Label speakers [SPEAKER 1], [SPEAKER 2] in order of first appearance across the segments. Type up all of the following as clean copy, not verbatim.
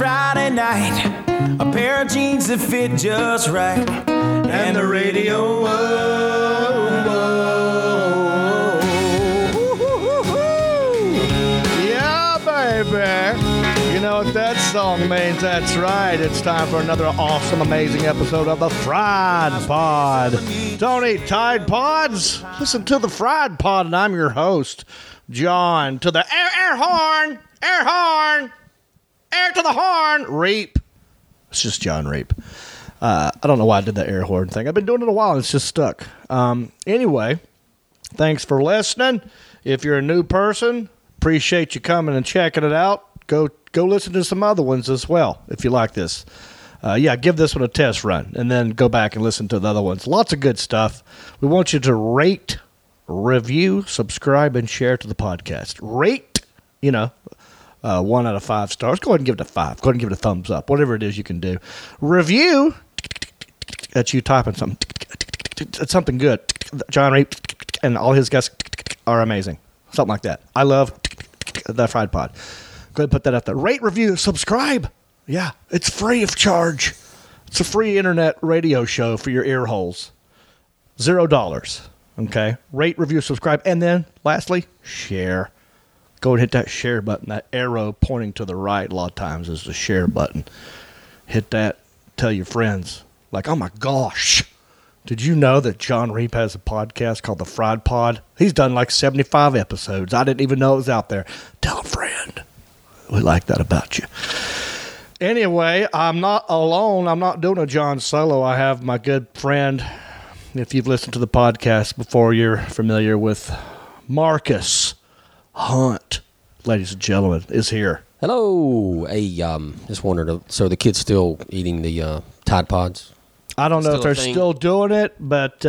[SPEAKER 1] Friday night, a pair of jeans that fit just right, and the radio.
[SPEAKER 2] Yeah, baby. You know what that song means? That's right. It's time for another awesome, amazing episode of the Fried Pod. Don't eat Tide Pods. Listen to the Fried Pod, and I'm your host, John. To the air horn, air to the horn, Reap. It's just John Reap. I don't know why I did that air horn thing. I've been doing it a while, and it's just stuck. Anyway, thanks for listening. If you're a new person, appreciate you coming and checking it out. Go listen to some other ones as well if you like this. Give this one a test run and then go back and listen to the other ones. Lots of good stuff. We want you to rate, review, subscribe, and share to the podcast. Rate, 1 out of 5 stars. Go ahead and give it a 5. Go ahead and give it a thumbs up. Whatever it is you can do. Review, that's you typing something. It's something good. John Reap and all his guests are amazing. Something like that. I love the Fried Pod. Go ahead and put that out there. Rate, review, subscribe. Yeah, it's free of charge. It's a free internet radio show for your ear holes. $0. Okay? Rate, review, subscribe. And then, lastly, share. Go and hit that share button. That arrow pointing to the right a lot of times is the share button. Hit that. Tell your friends. Like, oh my gosh. Did you know that John Reap has a podcast called The Fried Pod? He's done like 75 episodes. I didn't even know it was out there. Tell a friend. We like that about you. Anyway, I'm not alone. I'm not doing a John solo. I have my good friend. If you've listened to the podcast before, you're familiar with Marcus Hunt, ladies and gentlemen, is here.
[SPEAKER 3] Hello. Hey, just wondered, so the kids still eating the Tide Pods?
[SPEAKER 2] I don't know if they're still doing it, but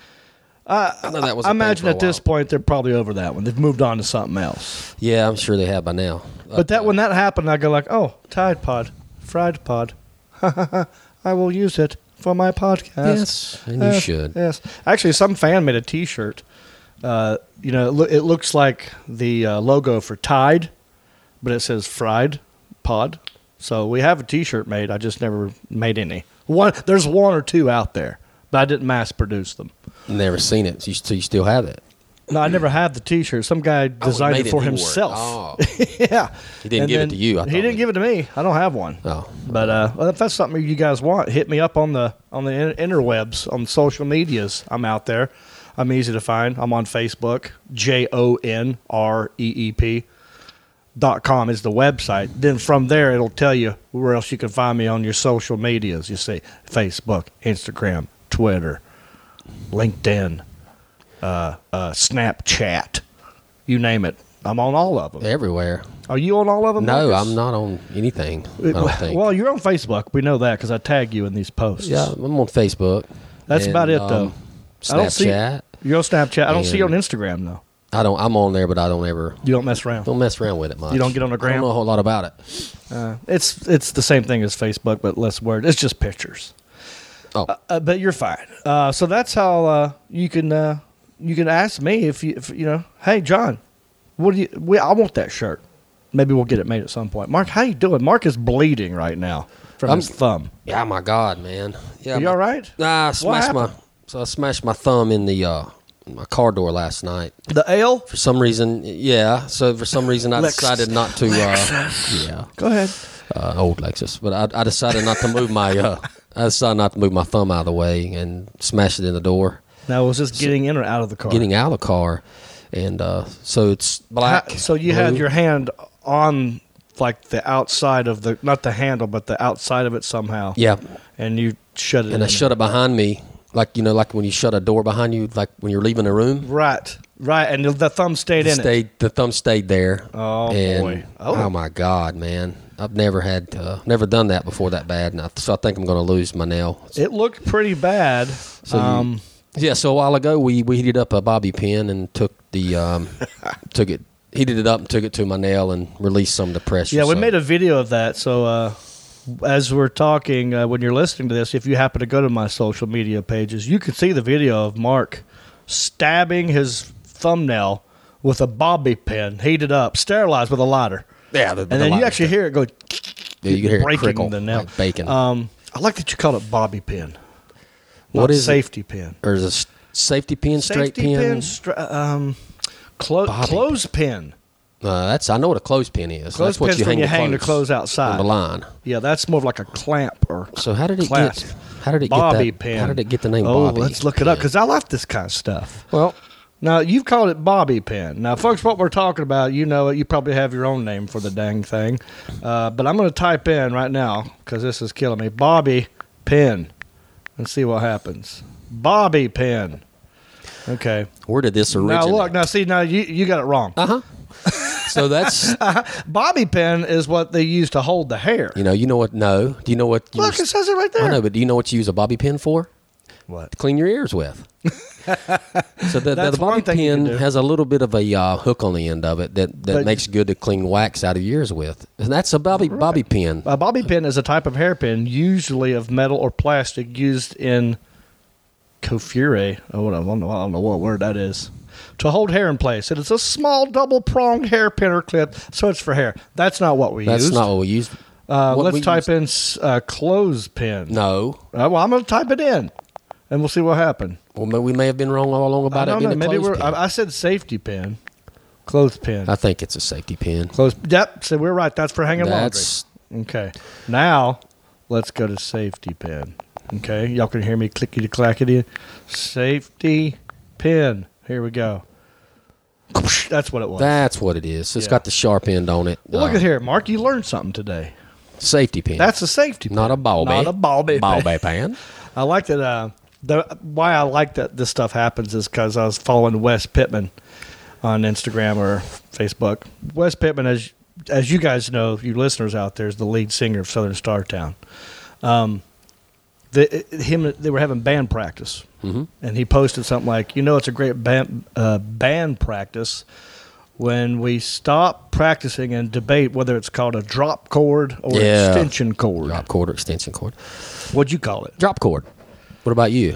[SPEAKER 3] I know that was
[SPEAKER 2] I imagine at this point they're probably over that one. They've moved on to something else.
[SPEAKER 3] Yeah, I'm sure they have by now.
[SPEAKER 2] But when that happened, I go like, oh, Tide Pod, Fried Pod. I will use it for my podcast.
[SPEAKER 3] Yes, and you should.
[SPEAKER 2] Yes. Actually, some fan made a T-shirt. It looks like the logo for Tide, but it says Fried Pod. So we have a T-shirt made. I just never made any. There's one or two out there, but I didn't mass produce them.
[SPEAKER 3] Never seen it. So you still have it?
[SPEAKER 2] No, I never had the T-shirt. Some guy designed it for himself.
[SPEAKER 3] Oh.
[SPEAKER 2] Yeah.
[SPEAKER 3] He didn't give it to you.
[SPEAKER 2] He didn't give it to me. I don't have one.
[SPEAKER 3] Oh.
[SPEAKER 2] But if that's something you guys want, hit me up on the interwebs, on social medias. I'm out there. I'm easy to find. I'm on Facebook. JONREEP.com is the website. Then from there, it'll tell you where else you can find me on your social medias. You see Facebook, Instagram, Twitter, LinkedIn, Snapchat, you name it. I'm on all of them.
[SPEAKER 3] Everywhere.
[SPEAKER 2] Are you on all of them?
[SPEAKER 3] No,
[SPEAKER 2] Marcus?
[SPEAKER 3] I'm not on anything, I don't think.
[SPEAKER 2] Well, you're on Facebook. We know that because I tag you in these posts.
[SPEAKER 3] Yeah, I'm on Facebook.
[SPEAKER 2] That's about it, though.
[SPEAKER 3] Snapchat.
[SPEAKER 2] You're on Snapchat. I don't see you on Instagram, though.
[SPEAKER 3] I'm on there, but I don't ever.
[SPEAKER 2] You don't mess around.
[SPEAKER 3] Don't mess around with it much.
[SPEAKER 2] You don't get on the gram.
[SPEAKER 3] I don't know a whole lot about it.
[SPEAKER 2] It's the same thing as Facebook, but less words. It's just pictures.
[SPEAKER 3] Oh,
[SPEAKER 2] but you're fine. So that's how you can ask me if hey John, what do you? I want that shirt. Maybe we'll get it made at some point. Mark, how you doing? Mark is bleeding right now from his thumb.
[SPEAKER 3] Yeah, my God, man. Yeah,
[SPEAKER 2] Are you all right?
[SPEAKER 3] Nah, I smashed my thumb in the my car door last night.
[SPEAKER 2] The ale?
[SPEAKER 3] For some reason, yeah. So for some reason, I decided not to.
[SPEAKER 2] Yeah. Go ahead.
[SPEAKER 3] Old Lexus, but I decided not to move my. I decided not to move my thumb out of the way and smash it in the door.
[SPEAKER 2] Now, was this getting in or out of the car?
[SPEAKER 3] Getting out of the car, and so it's black.
[SPEAKER 2] So you
[SPEAKER 3] blue.
[SPEAKER 2] had your hand on like the outside of the, not the handle, but the outside of it somehow.
[SPEAKER 3] Yeah.
[SPEAKER 2] And you shut it.
[SPEAKER 3] And I shut it behind me, like when you shut a door behind you, like when you're leaving a room.
[SPEAKER 2] Right. And the thumb stayed in it.
[SPEAKER 3] The thumb stayed there.
[SPEAKER 2] Oh boy.
[SPEAKER 3] Oh my God, man. I've never done that before that bad, so I think I'm going to lose my nail.
[SPEAKER 2] It looked pretty bad.
[SPEAKER 3] So a while ago we heated up a bobby pin and took the heated it up and took it to my nail and released some of the pressure.
[SPEAKER 2] Yeah, we made a video of that. So as we're talking, when you're listening to this, if you happen to go to my social media pages, you can see the video of Mark stabbing his thumbnail with a bobby pin, heated up, sterilized with a lighter.
[SPEAKER 3] Yeah,
[SPEAKER 2] and then you actually hear it go.
[SPEAKER 3] Yeah, you can hear it
[SPEAKER 2] breaking
[SPEAKER 3] crickle,
[SPEAKER 2] the nail.
[SPEAKER 3] like bacon.
[SPEAKER 2] I like that you call it bobby pin.
[SPEAKER 3] What
[SPEAKER 2] Not
[SPEAKER 3] is it?
[SPEAKER 2] safety pin?
[SPEAKER 3] Or is it safety pin, straight
[SPEAKER 2] Safety
[SPEAKER 3] pin? Bobby
[SPEAKER 2] clothes pin.
[SPEAKER 3] I know what a clothespin is.
[SPEAKER 2] Clothes
[SPEAKER 3] That's what
[SPEAKER 2] pin's
[SPEAKER 3] you
[SPEAKER 2] when
[SPEAKER 3] hang
[SPEAKER 2] you
[SPEAKER 3] the
[SPEAKER 2] hang the
[SPEAKER 3] clothes
[SPEAKER 2] clothes outside.
[SPEAKER 3] on the line.
[SPEAKER 2] Yeah, that's more of like a clamp or
[SPEAKER 3] So how did it
[SPEAKER 2] clasp.
[SPEAKER 3] get? How did it
[SPEAKER 2] Bobby
[SPEAKER 3] get that?
[SPEAKER 2] pin.
[SPEAKER 3] How did it get the name
[SPEAKER 2] Oh,
[SPEAKER 3] Bobby?
[SPEAKER 2] let's look it up because I like this kind of stuff.
[SPEAKER 3] Well,
[SPEAKER 2] Now, you've called it bobby pin. Now, folks, what we're talking about, you know it. You probably have your own name for the dang thing. But I'm going to type in right now, because this is killing me, bobby pin, and see what happens. Bobby pin. Okay.
[SPEAKER 3] where did this originate?
[SPEAKER 2] Now, look. Now, see, now you got it wrong.
[SPEAKER 3] So that's
[SPEAKER 2] Bobby pin is what they use to hold the hair.
[SPEAKER 3] you know what? No. Do you know what? You
[SPEAKER 2] Look, it says it right there.
[SPEAKER 3] I know, but do you know what you use a bobby pin for?
[SPEAKER 2] What?
[SPEAKER 3] To clean your ears with. So the
[SPEAKER 2] That's
[SPEAKER 3] bobby
[SPEAKER 2] one thing you can
[SPEAKER 3] pin
[SPEAKER 2] do.
[SPEAKER 3] has a little bit of a hook on the end of it that
[SPEAKER 2] But-
[SPEAKER 3] makes it good to clean wax out of your ears with, and that's a bobby pin.
[SPEAKER 2] A bobby pin is a type of hairpin, usually of metal or plastic, used in coiffure. Oh, I don't know what word that is. To hold hair in place. It is a small double-pronged hairpin or clip, so it's for hair. That's not what we
[SPEAKER 3] That's
[SPEAKER 2] used.
[SPEAKER 3] not what we use.
[SPEAKER 2] Let's type in clothespin.
[SPEAKER 3] No.
[SPEAKER 2] Well, I'm going to type it in, and we'll see what happens.
[SPEAKER 3] Well, we may have been wrong all along
[SPEAKER 2] I
[SPEAKER 3] about it
[SPEAKER 2] don't
[SPEAKER 3] being
[SPEAKER 2] know.
[SPEAKER 3] a
[SPEAKER 2] Maybe
[SPEAKER 3] clothespin.
[SPEAKER 2] I said safety pin. Clothespin.
[SPEAKER 3] I think it's a safety pin.
[SPEAKER 2] Yep, so we're right. That's for hanging
[SPEAKER 3] That's
[SPEAKER 2] laundry. Okay. Now, let's go to safety pin. Okay. Y'all can hear me clickety clackety. Safety pin. Here we go. That's what it was.
[SPEAKER 3] That's what it is. It's
[SPEAKER 2] Yeah.
[SPEAKER 3] got the sharp end on it.
[SPEAKER 2] Look at here, Mark. You learned something today.
[SPEAKER 3] Safety pin.
[SPEAKER 2] That's a safety pin.
[SPEAKER 3] not a bobby.
[SPEAKER 2] Not a bobby.
[SPEAKER 3] Bobby pin.
[SPEAKER 2] I like that. Why I like that this stuff happens is because I was following Wes Pittman on Instagram or Facebook. Wes Pittman, as you guys know, you listeners out there, is the lead singer of Southern Startown. They were having band practice, and he posted something like, it's a great band practice when we stop practicing and debate whether it's called a drop chord or extension chord.
[SPEAKER 3] Drop chord or extension chord.
[SPEAKER 2] What'd you call it?
[SPEAKER 3] Drop chord. What about you?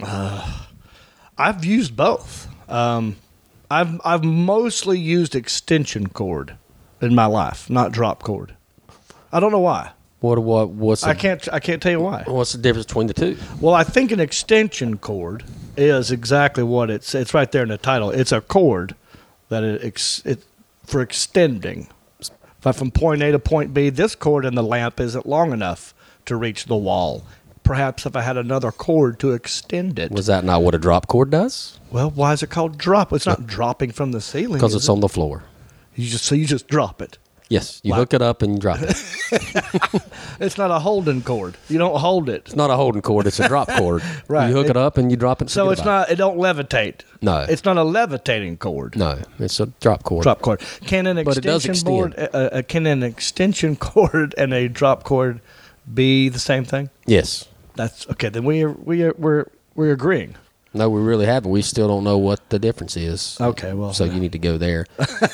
[SPEAKER 2] I've used both. I've mostly used extension cord in my life, not drop chord. I don't know why.
[SPEAKER 3] What's
[SPEAKER 2] I can't tell you why.
[SPEAKER 3] What's the difference between the two?
[SPEAKER 2] Well, I think an extension cord is exactly what it's right there in the title. It's a cord that it for extending. From point A to point B, this cord in the lamp isn't long enough to reach the wall. Perhaps if I had another cord to extend it.
[SPEAKER 3] Was that not what a drop chord does?
[SPEAKER 2] Well, why is it called drop? It's not dropping from the ceiling.
[SPEAKER 3] Because
[SPEAKER 2] is
[SPEAKER 3] it's
[SPEAKER 2] it?
[SPEAKER 3] on the floor.
[SPEAKER 2] You just drop it.
[SPEAKER 3] Yes, you
[SPEAKER 2] Like-
[SPEAKER 3] hook it up and you drop it.
[SPEAKER 2] It's not a holding cord. You don't hold it.
[SPEAKER 3] It's not a holding cord; it's a drop cord.
[SPEAKER 2] Right.
[SPEAKER 3] You hook it up and you drop it. and
[SPEAKER 2] So
[SPEAKER 3] forget
[SPEAKER 2] it's
[SPEAKER 3] about
[SPEAKER 2] not. It don't levitate.
[SPEAKER 3] No.
[SPEAKER 2] It's not a levitating cord.
[SPEAKER 3] it. No, it's a drop cord.
[SPEAKER 2] Drop cord. Can an
[SPEAKER 3] But it does
[SPEAKER 2] extension board? Can an extension cord and a drop cord be the same thing?
[SPEAKER 3] Yes.
[SPEAKER 2] That's okay. Then we're agreeing.
[SPEAKER 3] No, we really haven't. We still don't know what the difference is.
[SPEAKER 2] Okay. Well.
[SPEAKER 3] So you need to go there.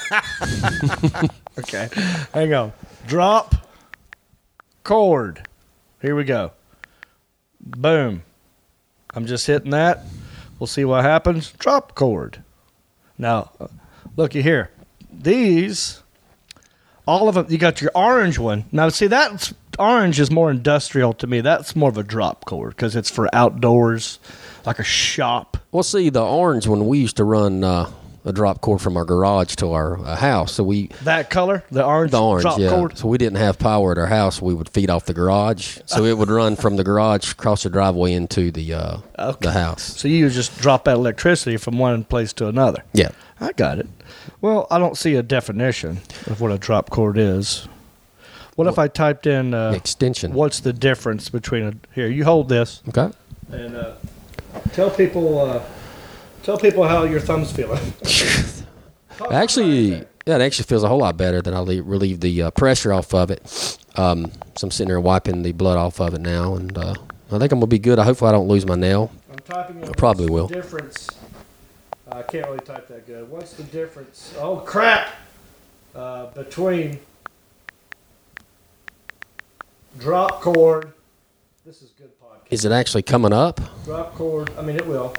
[SPEAKER 2] Okay. Hang on. Drop cord. Here we go. Boom. I'm just hitting that. We'll see what happens. Drop cord. Now, looky here. These, all of them, you got your orange one. Now, see, that's orange is more industrial to me. That's more of a drop cord because it's for outdoors, like a shop.
[SPEAKER 3] Well, see, the orange one, we used to run a drop cord from our garage to our house. So
[SPEAKER 2] That color, the orange drop
[SPEAKER 3] yeah.
[SPEAKER 2] cord.
[SPEAKER 3] So we didn't have power at our house. We would feed off the garage. So it would run from the garage across the driveway into the house.
[SPEAKER 2] So you just drop that electricity from one place to another.
[SPEAKER 3] Yeah.
[SPEAKER 2] I got it. Well, I don't see a definition of what a drop cord is. What if I typed in
[SPEAKER 3] Extension.
[SPEAKER 2] what's the difference between here? You hold this
[SPEAKER 3] Okay.
[SPEAKER 2] and tell people how your thumb's feeling.
[SPEAKER 3] Actually, yeah, it actually feels a whole lot better than I relieve the pressure off of it. So I'm sitting there wiping the blood off of it now, and I think I'm gonna be good. Hopefully, I don't lose my nail.
[SPEAKER 2] I'm typing in.
[SPEAKER 3] I probably
[SPEAKER 2] what's
[SPEAKER 3] will.
[SPEAKER 2] the difference. I can't really type that good. What's the difference? Oh crap! Between drop cord. This is good podcast.
[SPEAKER 3] Is it actually coming up?
[SPEAKER 2] Drop cord. I mean, it will.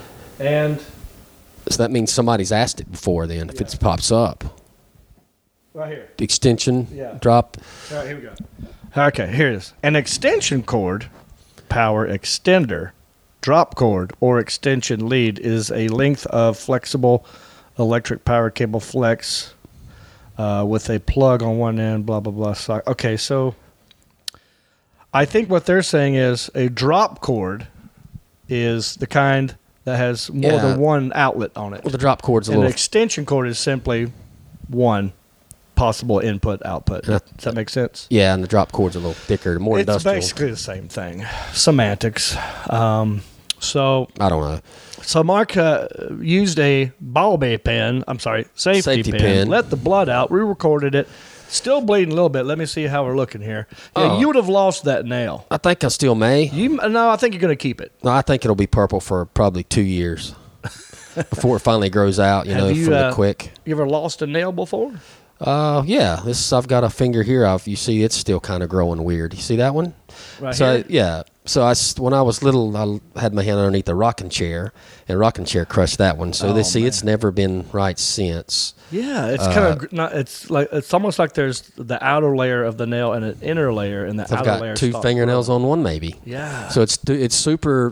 [SPEAKER 2] And
[SPEAKER 3] So that means somebody's asked it before. Then, if it pops up,
[SPEAKER 2] Right here.
[SPEAKER 3] extension
[SPEAKER 2] Yeah.
[SPEAKER 3] drop.
[SPEAKER 2] All right, here we go. Okay, here it is. An extension cord, power extender, drop cord, or extension lead is a length of flexible electric power cable flex with a plug on one end, blah, blah, blah. So, okay, so I think what they're saying is a drop cord is the kind that has more
[SPEAKER 3] Yeah.
[SPEAKER 2] than one outlet on it.
[SPEAKER 3] Well, the drop cord's a
[SPEAKER 2] And an
[SPEAKER 3] little.
[SPEAKER 2] extension cord is simply one possible input output.
[SPEAKER 3] Yeah.
[SPEAKER 2] Does that make sense?
[SPEAKER 3] Yeah, and the drop cord's a little thicker, more
[SPEAKER 2] It's
[SPEAKER 3] industrial.
[SPEAKER 2] basically the same thing. Semantics. So
[SPEAKER 3] I don't know.
[SPEAKER 2] Mark used a bobby pin. I'm sorry, safety pin.
[SPEAKER 3] pin.
[SPEAKER 2] Let the blood out. We recorded it. Still bleeding a little bit. Let me see how we're looking here. Yeah,
[SPEAKER 3] Oh.
[SPEAKER 2] you would have lost that nail.
[SPEAKER 3] I think I still may.
[SPEAKER 2] No, I think you're going to keep it.
[SPEAKER 3] No, I think it'll be purple for probably 2 years before it finally grows out. You
[SPEAKER 2] Have
[SPEAKER 3] know,
[SPEAKER 2] you,
[SPEAKER 3] from the quick.
[SPEAKER 2] You ever lost a nail before?
[SPEAKER 3] Yeah. I've got a finger here. You see, it's still kind of growing weird. You see that one?
[SPEAKER 2] Right
[SPEAKER 3] So
[SPEAKER 2] here?
[SPEAKER 3] yeah. So when I was little, I had my hand underneath the rocking chair, and rocking chair crushed that one. So
[SPEAKER 2] Oh,
[SPEAKER 3] it's never been right since.
[SPEAKER 2] Yeah, it's kind of not. It's almost like there's the outer layer of the nail and an inner layer, and the
[SPEAKER 3] I've
[SPEAKER 2] outer layer.
[SPEAKER 3] got 2
[SPEAKER 2] stopped
[SPEAKER 3] fingernails
[SPEAKER 2] growing.
[SPEAKER 3] on one, maybe.
[SPEAKER 2] Yeah.
[SPEAKER 3] So it's super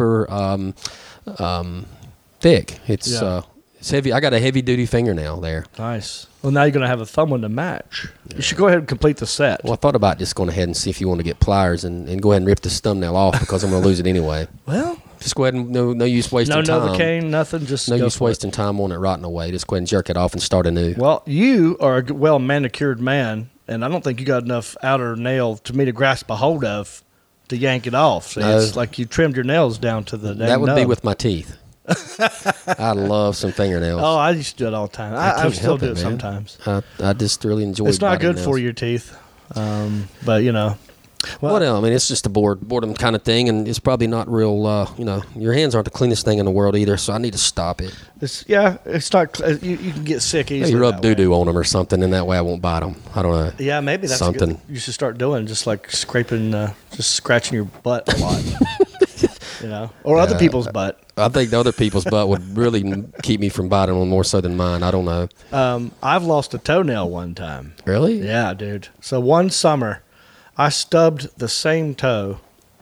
[SPEAKER 3] thick. It's
[SPEAKER 2] Yeah.
[SPEAKER 3] it's heavy. I got a heavy duty fingernail there.
[SPEAKER 2] Nice. Well, now you're going to have a thumb one to match. You should go ahead and complete the set.
[SPEAKER 3] Well, I thought about just going ahead and see if you want to get pliers and go ahead and rip this thumbnail off because I'm going to lose it anyway.
[SPEAKER 2] Well,
[SPEAKER 3] Just go ahead and no use wasting
[SPEAKER 2] no
[SPEAKER 3] time.
[SPEAKER 2] Novocaine, nothing. Just
[SPEAKER 3] No
[SPEAKER 2] go
[SPEAKER 3] use
[SPEAKER 2] for it.
[SPEAKER 3] wasting time on it rotting away. Just go ahead and jerk it off and start anew.
[SPEAKER 2] Well, you are a well manicured man, and I don't think you got enough outer nail to me to grasp a hold of to yank it off. So
[SPEAKER 3] No.
[SPEAKER 2] it's like you trimmed your nails down to the.
[SPEAKER 3] That would be
[SPEAKER 2] nub.
[SPEAKER 3] with my teeth. I love some fingernails.
[SPEAKER 2] Oh, I used to do it all the time. I
[SPEAKER 3] can't
[SPEAKER 2] still
[SPEAKER 3] help
[SPEAKER 2] do
[SPEAKER 3] it,
[SPEAKER 2] it
[SPEAKER 3] man.
[SPEAKER 2] sometimes.
[SPEAKER 3] I just really enjoy.
[SPEAKER 2] It's not
[SPEAKER 3] biting
[SPEAKER 2] good for
[SPEAKER 3] nails.
[SPEAKER 2] your teeth, but you know. Well,
[SPEAKER 3] Well, I mean, it's just a boredom kind of thing, and it's probably not real. Your hands aren't the cleanest thing in the world either, so I need to stop it.
[SPEAKER 2] it's not. You can get sick easily.
[SPEAKER 3] Maybe rub
[SPEAKER 2] that way.
[SPEAKER 3] doo doo on them or something, and that way I won't bite them. I don't know.
[SPEAKER 2] Yeah, maybe that's
[SPEAKER 3] Something.
[SPEAKER 2] Good. You should start doing just like scraping, just scratching your butt a lot. Or other people's butt.
[SPEAKER 3] I think the other people's butt would really keep me from biting them more so than mine. I don't know.
[SPEAKER 2] I've lost a toenail one time.
[SPEAKER 3] Really?
[SPEAKER 2] Yeah, dude. So one summer, I stubbed the same toe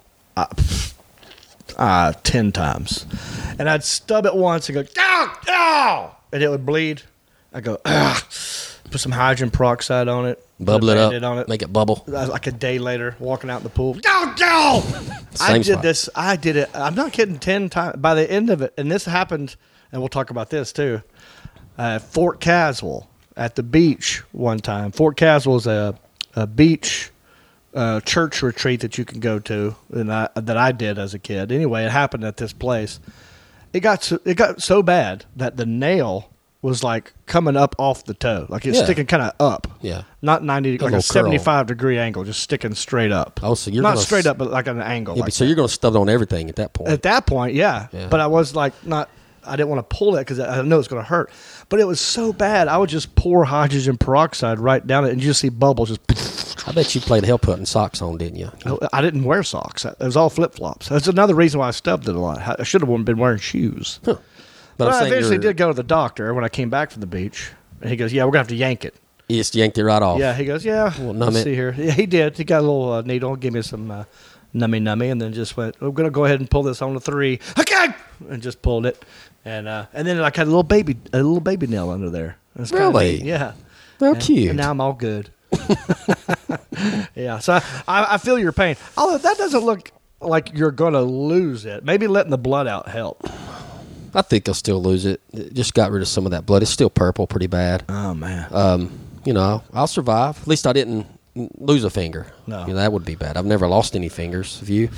[SPEAKER 2] 10 times. And I'd stub it once and go, ow, ow, and it would bleed. I go, ah, put some hydrogen peroxide on it.
[SPEAKER 3] Bubble
[SPEAKER 2] put
[SPEAKER 3] it
[SPEAKER 2] a
[SPEAKER 3] up.
[SPEAKER 2] Band-Aid on it.
[SPEAKER 3] Make it bubble.
[SPEAKER 2] Like a day later, walking out in the pool. Go, go! I
[SPEAKER 3] Same
[SPEAKER 2] did
[SPEAKER 3] spot.
[SPEAKER 2] this. I did it. I'm not kidding. 10 times. By the end of it, and this happened, and we'll talk about this too. Fort Caswell at the beach one time. Fort Caswell is a beach church retreat that you can go to, and that I did as a kid. Anyway, it happened at this place. It got so bad that the nail was like coming up off the toe, like it's
[SPEAKER 3] Yeah.
[SPEAKER 2] sticking kind of up.
[SPEAKER 3] Yeah.
[SPEAKER 2] Not 90, like a
[SPEAKER 3] little curl.
[SPEAKER 2] 75-degree angle, just sticking straight up.
[SPEAKER 3] Oh, so you're
[SPEAKER 2] not
[SPEAKER 3] gonna
[SPEAKER 2] straight up, but like an angle.
[SPEAKER 3] Yeah,
[SPEAKER 2] like
[SPEAKER 3] so you're going to stub it on everything at that point.
[SPEAKER 2] at that point, yeah.
[SPEAKER 3] Yeah.
[SPEAKER 2] But I was like, I didn't want to pull it because I know it's going to hurt. But it was so bad, I would just pour hydrogen peroxide right down it, and you just see bubbles just.
[SPEAKER 3] I bet you played hell putting socks on, didn't you?
[SPEAKER 2] I didn't wear socks. It was all flip flops. That's another reason why I stubbed it a lot. I should have been wearing shoes.
[SPEAKER 3] But
[SPEAKER 2] But
[SPEAKER 3] I'm
[SPEAKER 2] I
[SPEAKER 3] saying
[SPEAKER 2] eventually
[SPEAKER 3] you're-
[SPEAKER 2] did go to the doctor when I came back from the beach. And he goes, "Yeah, we're gonna have to yank it."
[SPEAKER 3] You just yanked it right off.
[SPEAKER 2] Yeah, he goes, "Yeah,
[SPEAKER 3] Well, numb
[SPEAKER 2] let's
[SPEAKER 3] it.
[SPEAKER 2] see here." Yeah, he did. He got a little needle, gave me some nummy, and then just went, "We're gonna go ahead and pull this on the 3." Okay, and just pulled it, and then like had a little baby nail under there. It was kinda
[SPEAKER 3] Really?
[SPEAKER 2] neat. Yeah.
[SPEAKER 3] How
[SPEAKER 2] And-
[SPEAKER 3] cute.
[SPEAKER 2] And now I'm all good. Yeah, so I feel your pain. Although that doesn't look like you're gonna lose it. Maybe letting the blood out helped.
[SPEAKER 3] I think I'll still lose it. It just got rid of some of that blood. It's still purple pretty bad.
[SPEAKER 2] Oh man.
[SPEAKER 3] I'll survive. At least I didn't lose a finger.
[SPEAKER 2] No.
[SPEAKER 3] That would be bad. I've never lost any fingers. Have you?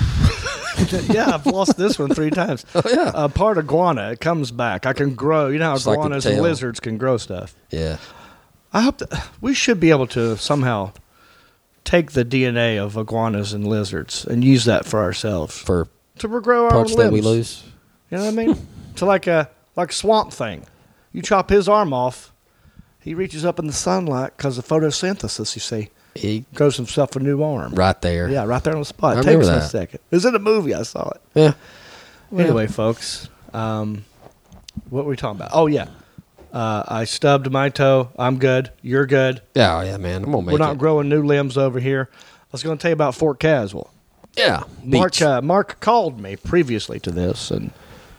[SPEAKER 2] Yeah, I've lost this one 3 times.
[SPEAKER 3] Oh, yeah.
[SPEAKER 2] A part of guana, it comes back. I can grow. You know how
[SPEAKER 3] Just like the
[SPEAKER 2] iguanas and
[SPEAKER 3] tail.
[SPEAKER 2] lizards can grow stuff.
[SPEAKER 3] Yeah.
[SPEAKER 2] I hope that we should be able to somehow take the DNA of iguanas and lizards and use that for ourselves
[SPEAKER 3] For
[SPEAKER 2] to regrow our
[SPEAKER 3] parts
[SPEAKER 2] own
[SPEAKER 3] that
[SPEAKER 2] limbs.
[SPEAKER 3] we lose.
[SPEAKER 2] You know what I mean? To like Swamp Thing. You chop his arm off, he reaches up in the sunlight because of photosynthesis. You see,
[SPEAKER 3] He,
[SPEAKER 2] grows himself a new arm.
[SPEAKER 3] right there.
[SPEAKER 2] Yeah, right there on the spot.
[SPEAKER 3] I
[SPEAKER 2] It
[SPEAKER 3] remember
[SPEAKER 2] takes a
[SPEAKER 3] that.
[SPEAKER 2] second. It was in a movie. I saw it.
[SPEAKER 3] Yeah.
[SPEAKER 2] Anyway, folks, what were we talking about? Oh, yeah. I stubbed my toe. I'm good. You're good.
[SPEAKER 3] Yeah, yeah, man. I'm gonna make
[SPEAKER 2] We're not
[SPEAKER 3] it.
[SPEAKER 2] growing new limbs over here. I was going to tell you about Fort Caswell.
[SPEAKER 3] Yeah, beach.
[SPEAKER 2] Mark called me previously to this, and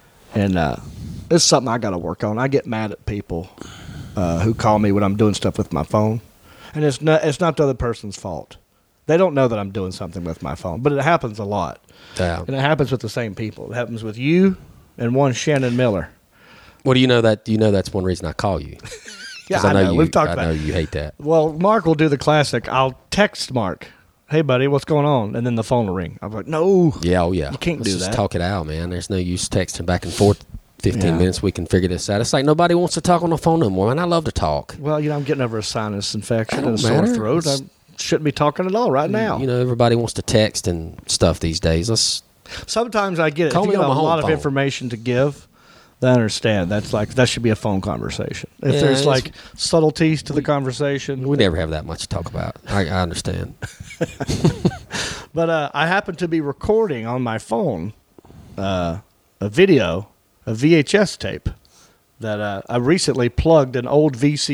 [SPEAKER 2] it's something I got to work on. I get mad at people who call me when I'm doing stuff with my phone, and it's not the other person's fault. They don't know that I'm doing something with my phone, but it happens a lot,
[SPEAKER 3] Yeah.
[SPEAKER 2] and it happens with the same people. It happens with you and one Shannon Miller.
[SPEAKER 3] Well, do you know that? Do you know that's one reason I call you? 'Cause
[SPEAKER 2] Yeah, I know.
[SPEAKER 3] you.
[SPEAKER 2] We've talked
[SPEAKER 3] I
[SPEAKER 2] about
[SPEAKER 3] know
[SPEAKER 2] it.
[SPEAKER 3] you hate that.
[SPEAKER 2] Well, Mark will do the classic. I'll text Mark, "Hey, buddy, what's going on?" And then the phone will ring. I'm like, "No,
[SPEAKER 3] Yeah, oh yeah.
[SPEAKER 2] You can't
[SPEAKER 3] Let's
[SPEAKER 2] do
[SPEAKER 3] just
[SPEAKER 2] that.
[SPEAKER 3] talk it out, man. There's no use texting back and forth. 15
[SPEAKER 2] Yeah.
[SPEAKER 3] minutes, we can figure this out. It's like nobody wants to talk on the phone no more, and I love to talk.
[SPEAKER 2] Well, I'm getting over a sinus infection
[SPEAKER 3] That
[SPEAKER 2] and a
[SPEAKER 3] don't
[SPEAKER 2] sore
[SPEAKER 3] matter.
[SPEAKER 2] throat. I shouldn't be talking at all right now."
[SPEAKER 3] You know, everybody wants to text and stuff these days. Let's
[SPEAKER 2] Sometimes I get it.
[SPEAKER 3] Call
[SPEAKER 2] If you
[SPEAKER 3] me
[SPEAKER 2] got
[SPEAKER 3] on
[SPEAKER 2] a
[SPEAKER 3] my
[SPEAKER 2] lot
[SPEAKER 3] home
[SPEAKER 2] of
[SPEAKER 3] phone.
[SPEAKER 2] information to give, then I understand. That should be a phone conversation. If
[SPEAKER 3] Yeah,
[SPEAKER 2] there's
[SPEAKER 3] it's-
[SPEAKER 2] like subtleties to the conversation.
[SPEAKER 3] we never have that much to talk about. I understand.
[SPEAKER 2] But I happen to be recording on my phone a video, a VHS tape that I recently plugged an old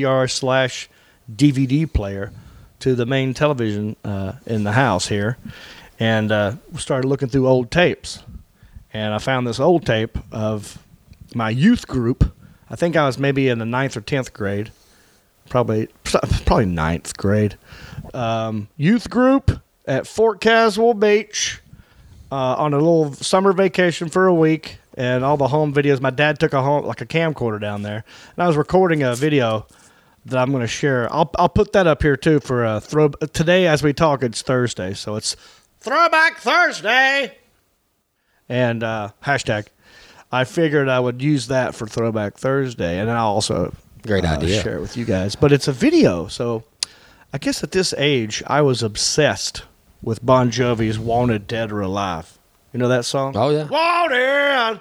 [SPEAKER 2] VCR/DVD player to the main television in the house here, and started looking through old tapes. And I found this old tape of my youth group. I think I was maybe in the 9th or 10th grade, probably ninth grade. Youth group at Fort Caswell Beach on a little summer vacation for a week, and all the home videos. My dad took a camcorder down there, and I was recording a video that I'm going to share. I'll put that up here too for a throw. Today, as we talk, it's Thursday, so it's Throwback Thursday, and hashtag. I figured I would use that for Throwback Thursday, and then I'll also
[SPEAKER 3] Great idea.
[SPEAKER 2] share it with you guys. But it's a video, so I guess at this age, I was obsessed with Bon Jovi's "Wanted Dead or Alive." You know that song?
[SPEAKER 3] Oh, yeah.
[SPEAKER 2] Wanted,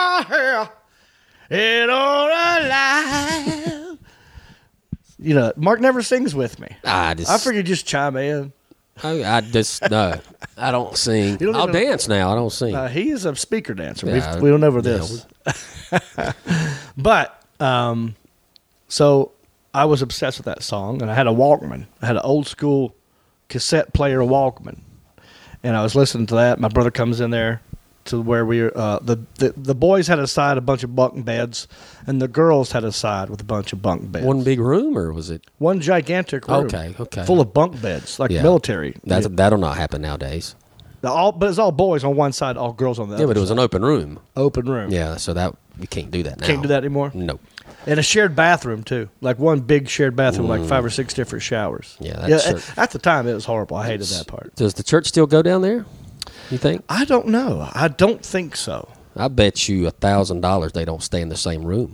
[SPEAKER 2] dead or alive. You know, Mark never sings with me. I figured just chime in.
[SPEAKER 3] I just, no. I don't sing.
[SPEAKER 2] You don't
[SPEAKER 3] I'll
[SPEAKER 2] even-
[SPEAKER 3] dance now. I don't sing.
[SPEAKER 2] He is a speaker dancer.
[SPEAKER 3] Yeah,
[SPEAKER 2] We don't know over
[SPEAKER 3] yeah,
[SPEAKER 2] this. But, so I was obsessed with that song, and I had a Walkman. I had an old school cassette player Walkman. And I was listening to that. My brother comes in there to where we were. The boys had a side, a bunch of bunk beds, and the girls had a side with a bunch of bunk beds.
[SPEAKER 3] One big room, or was it?
[SPEAKER 2] One gigantic room.
[SPEAKER 3] Okay.
[SPEAKER 2] Full of bunk beds, like
[SPEAKER 3] Yeah.
[SPEAKER 2] military.
[SPEAKER 3] That'll not happen nowadays.
[SPEAKER 2] But it's all boys on one side, all girls on the
[SPEAKER 3] Yeah,
[SPEAKER 2] other
[SPEAKER 3] but it was
[SPEAKER 2] side.
[SPEAKER 3] an open room.
[SPEAKER 2] Open room.
[SPEAKER 3] Yeah, so that we can't do that now.
[SPEAKER 2] Can't do that anymore?
[SPEAKER 3] No.
[SPEAKER 2] And a shared bathroom, too. Like one big shared bathroom, like 5 or 6 different showers.
[SPEAKER 3] Yeah, that's
[SPEAKER 2] at the time, it was horrible. I hated that part.
[SPEAKER 3] Does the church still go down there? You think?
[SPEAKER 2] I don't know. I don't think so.
[SPEAKER 3] I bet you $1,000 they don't stay in the same room.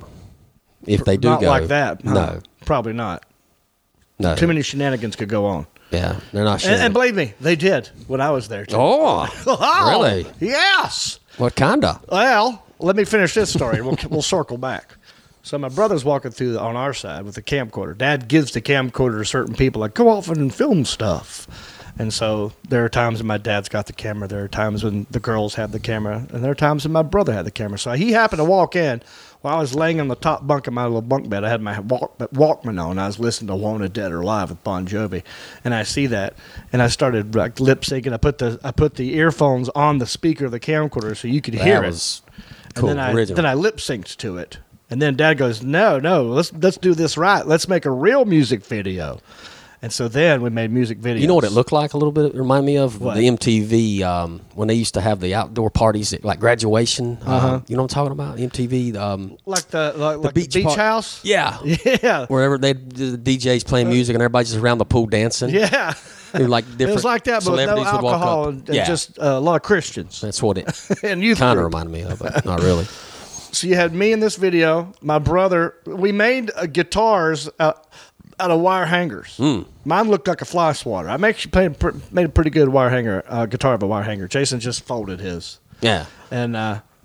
[SPEAKER 3] If they do
[SPEAKER 2] Not
[SPEAKER 3] go
[SPEAKER 2] like that. huh?
[SPEAKER 3] No,
[SPEAKER 2] Probably not.
[SPEAKER 3] no.
[SPEAKER 2] Too many shenanigans could go on.
[SPEAKER 3] Yeah, they're not sure.
[SPEAKER 2] And believe me, they did when I was there, too.
[SPEAKER 3] Oh, really?
[SPEAKER 2] Yes.
[SPEAKER 3] What kinda?
[SPEAKER 2] Well, let me finish this story. We'll circle back. So my brother's walking through on our side with a camcorder. Dad gives the camcorder to certain people, like, go off and film stuff. And so there are times when my dad's got the camera. There are times when the girls have the camera. And there are times when my brother had the camera. So he happened to walk in while I was laying on the top bunk of my little bunk bed. I had my Walkman on. I was listening to "Wanted Dead or Alive" with Bon Jovi. And I see that. And I started like lip syncing. I put the earphones on the speaker of the camcorder so you could hear
[SPEAKER 3] That
[SPEAKER 2] it.
[SPEAKER 3] was cool.
[SPEAKER 2] And
[SPEAKER 3] Original.
[SPEAKER 2] then I lip synced to it. And then Dad goes, no, let's do this right. Let's make a real music video. And so then we made music videos.
[SPEAKER 3] You know what it looked like a little bit? It reminded me of
[SPEAKER 2] What?
[SPEAKER 3] the MTV when they used to have the outdoor parties at, like graduation.
[SPEAKER 2] Uh-huh.
[SPEAKER 3] You know what I'm talking about? MTV.
[SPEAKER 2] Like the beach
[SPEAKER 3] part-
[SPEAKER 2] house?
[SPEAKER 3] Yeah.
[SPEAKER 2] Yeah.
[SPEAKER 3] Wherever the DJs playing music and everybody's just around the pool dancing.
[SPEAKER 2] Yeah.
[SPEAKER 3] And like different
[SPEAKER 2] It was like that, but with no
[SPEAKER 3] celebrities would walk
[SPEAKER 2] alcohol
[SPEAKER 3] up.
[SPEAKER 2] and
[SPEAKER 3] Yeah.
[SPEAKER 2] just a lot of Christians.
[SPEAKER 3] That's what it
[SPEAKER 2] And youth
[SPEAKER 3] kind of
[SPEAKER 2] group.
[SPEAKER 3] reminded me of, but not really.
[SPEAKER 2] So you had me in this video, my brother. We made guitars out of wire hangers. Mine looked like a fly swatter. I made a pretty good wire hanger guitar of a wire hanger. Jason just folded his.
[SPEAKER 3] Yeah.
[SPEAKER 2] And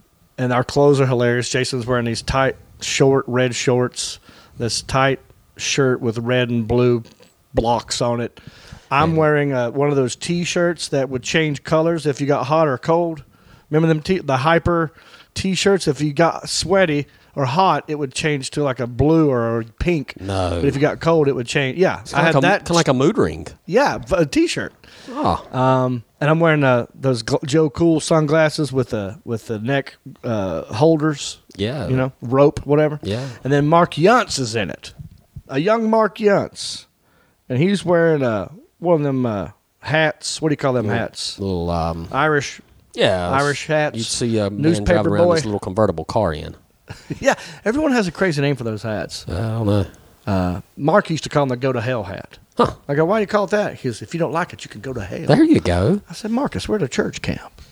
[SPEAKER 2] our clothes are hilarious. Jason's wearing these tight, short red shorts, this tight shirt with red and blue blocks on it. I'm wearing one of those T-shirts that would change colors if you got hot or cold. Remember them the Hyper T-shirts? If you got sweaty or hot, it would change to like a blue or a pink.
[SPEAKER 3] No.
[SPEAKER 2] But if you got cold, it would change. Yeah, I had that.
[SPEAKER 3] Kind of like a mood ring.
[SPEAKER 2] Yeah, a T-shirt.
[SPEAKER 3] Oh.
[SPEAKER 2] And I'm wearing those Joe Cool sunglasses with the neck holders.
[SPEAKER 3] Yeah.
[SPEAKER 2] You know, rope, whatever.
[SPEAKER 3] Yeah.
[SPEAKER 2] And then Mark Yuntz is in it. A young Mark Yuntz. And he's wearing one of them hats. What do you call them hats?
[SPEAKER 3] Little
[SPEAKER 2] Irish Irish hats.
[SPEAKER 3] You'd see a man
[SPEAKER 2] Newspaper
[SPEAKER 3] driving around
[SPEAKER 2] boy.
[SPEAKER 3] this little convertible car in.
[SPEAKER 2] Yeah, everyone has a crazy name for those hats.
[SPEAKER 3] I don't know.
[SPEAKER 2] Mark used to call them the go to hell hat.
[SPEAKER 3] Huh.
[SPEAKER 2] I go, why do you call it that? He goes, if you don't like it, you can go to hell.
[SPEAKER 3] There you go.
[SPEAKER 2] I said, Marcus, we're at a church camp.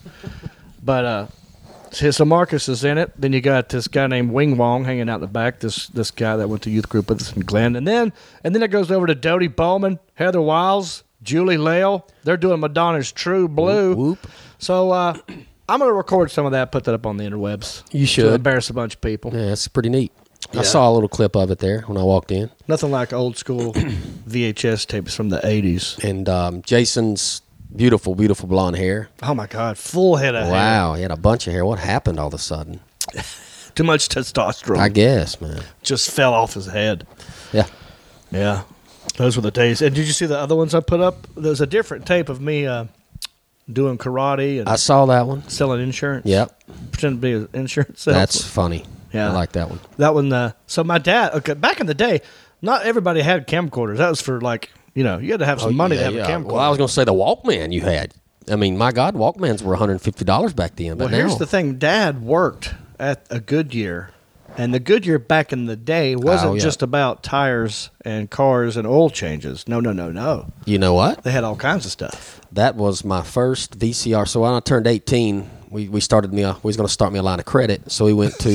[SPEAKER 2] But so Marcus is in it. Then you got this guy named Wing Wong hanging out in the back. This guy that went to youth group with us in Glen. And then it goes over to Dodie Bowman, Heather Wiles, Julie Lale. They're doing Madonna's True Blue.
[SPEAKER 3] Whoop, whoop.
[SPEAKER 2] So I'm going to record some of that, put that up on the interwebs.
[SPEAKER 3] You should.
[SPEAKER 2] To embarrass a bunch of people.
[SPEAKER 3] Yeah, it's pretty neat.
[SPEAKER 2] Yeah.
[SPEAKER 3] I saw a little clip of it there when I walked in.
[SPEAKER 2] Nothing like old school VHS tapes from the 80s.
[SPEAKER 3] And Jason's beautiful, beautiful blonde hair.
[SPEAKER 2] Oh, my God. Full head of hair.
[SPEAKER 3] Wow, he had a bunch of hair. What happened all of a sudden?
[SPEAKER 2] Too much testosterone.
[SPEAKER 3] I guess, man.
[SPEAKER 2] Just fell off his head.
[SPEAKER 3] Yeah.
[SPEAKER 2] Yeah. Those were the days. And did you see the other ones I put up? There's a different tape of me doing karate and
[SPEAKER 3] I saw that one.
[SPEAKER 2] selling insurance.
[SPEAKER 3] Yep.
[SPEAKER 2] Pretend to be an insurance salesman.
[SPEAKER 3] That's funny.
[SPEAKER 2] Yeah.
[SPEAKER 3] I like that one.
[SPEAKER 2] That one. So my dad, back in the day, not everybody had camcorders. That was for like, you had to have some money to have a camcorder.
[SPEAKER 3] Well, I was going to say the Walkman you had. I mean, my God, Walkmans were $150 back then. But
[SPEAKER 2] Well,
[SPEAKER 3] now,
[SPEAKER 2] here's the thing. Dad worked at a Goodyear. And the Goodyear back in the day wasn't just about tires and cars and oil changes. No.
[SPEAKER 3] You know what?
[SPEAKER 2] They had all kinds of stuff.
[SPEAKER 3] That was my first VCR. So when I turned 18, we started we was going to start me a line of credit. So we went to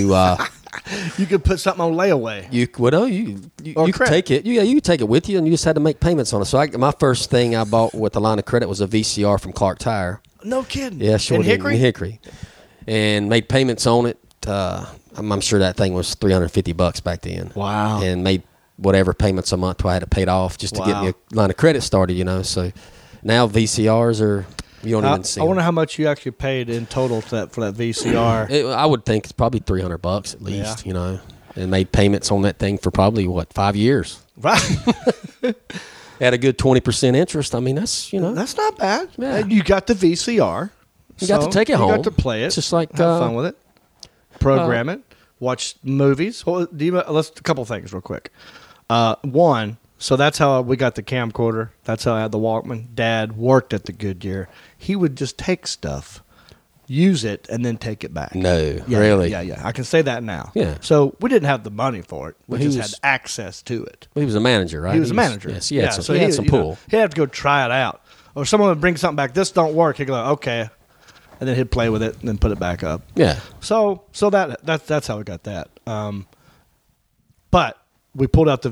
[SPEAKER 2] You could put something on layaway.
[SPEAKER 3] you could
[SPEAKER 2] credit.
[SPEAKER 3] take it. You could take it with you, and you just had to make payments on it. So my first thing I bought with the line of credit was a VCR from Clark Tire.
[SPEAKER 2] No kidding.
[SPEAKER 3] Yeah, sure.
[SPEAKER 2] In
[SPEAKER 3] did,
[SPEAKER 2] Hickory?
[SPEAKER 3] in Hickory, and made payments on it. I'm sure that thing was $350 back then.
[SPEAKER 2] Wow.
[SPEAKER 3] And made whatever payments a month till I had to pay it off just to get me a line of credit started. So now VCRs are you don't even see.
[SPEAKER 2] I wonder
[SPEAKER 3] them.
[SPEAKER 2] how much you actually paid in total for that VCR.
[SPEAKER 3] I would think it's probably $300 at least. And made payments on that thing for probably 5 years.
[SPEAKER 2] Right.
[SPEAKER 3] At a good 20% interest. I mean, that's
[SPEAKER 2] That's not bad.
[SPEAKER 3] Yeah.
[SPEAKER 2] And you got the VCR.
[SPEAKER 3] You got to take it home.
[SPEAKER 2] You got to play it.
[SPEAKER 3] It's just like
[SPEAKER 2] have fun with it. Program it. Watch movies. Well, let's a couple things real quick. One. So that's how we got the camcorder. That's how I had the Walkman. Dad worked at the Goodyear. He would just take stuff, use it, and then take it back.
[SPEAKER 3] No,
[SPEAKER 2] Yeah,
[SPEAKER 3] really.
[SPEAKER 2] Yeah. I can say that now.
[SPEAKER 3] Yeah.
[SPEAKER 2] So we didn't have the money for it. We
[SPEAKER 3] Well, he
[SPEAKER 2] just
[SPEAKER 3] was-
[SPEAKER 2] had access to it.
[SPEAKER 3] Well, he was a manager, right?
[SPEAKER 2] He was a manager.
[SPEAKER 3] Yes, he had some,
[SPEAKER 2] so
[SPEAKER 3] he had some pull.
[SPEAKER 2] He'd have to go try it out. Or someone would bring something back. This don't work. He'd go, okay. And then he'd play with it and then put it back up.
[SPEAKER 3] Yeah.
[SPEAKER 2] So that's how we got that. But we pulled out the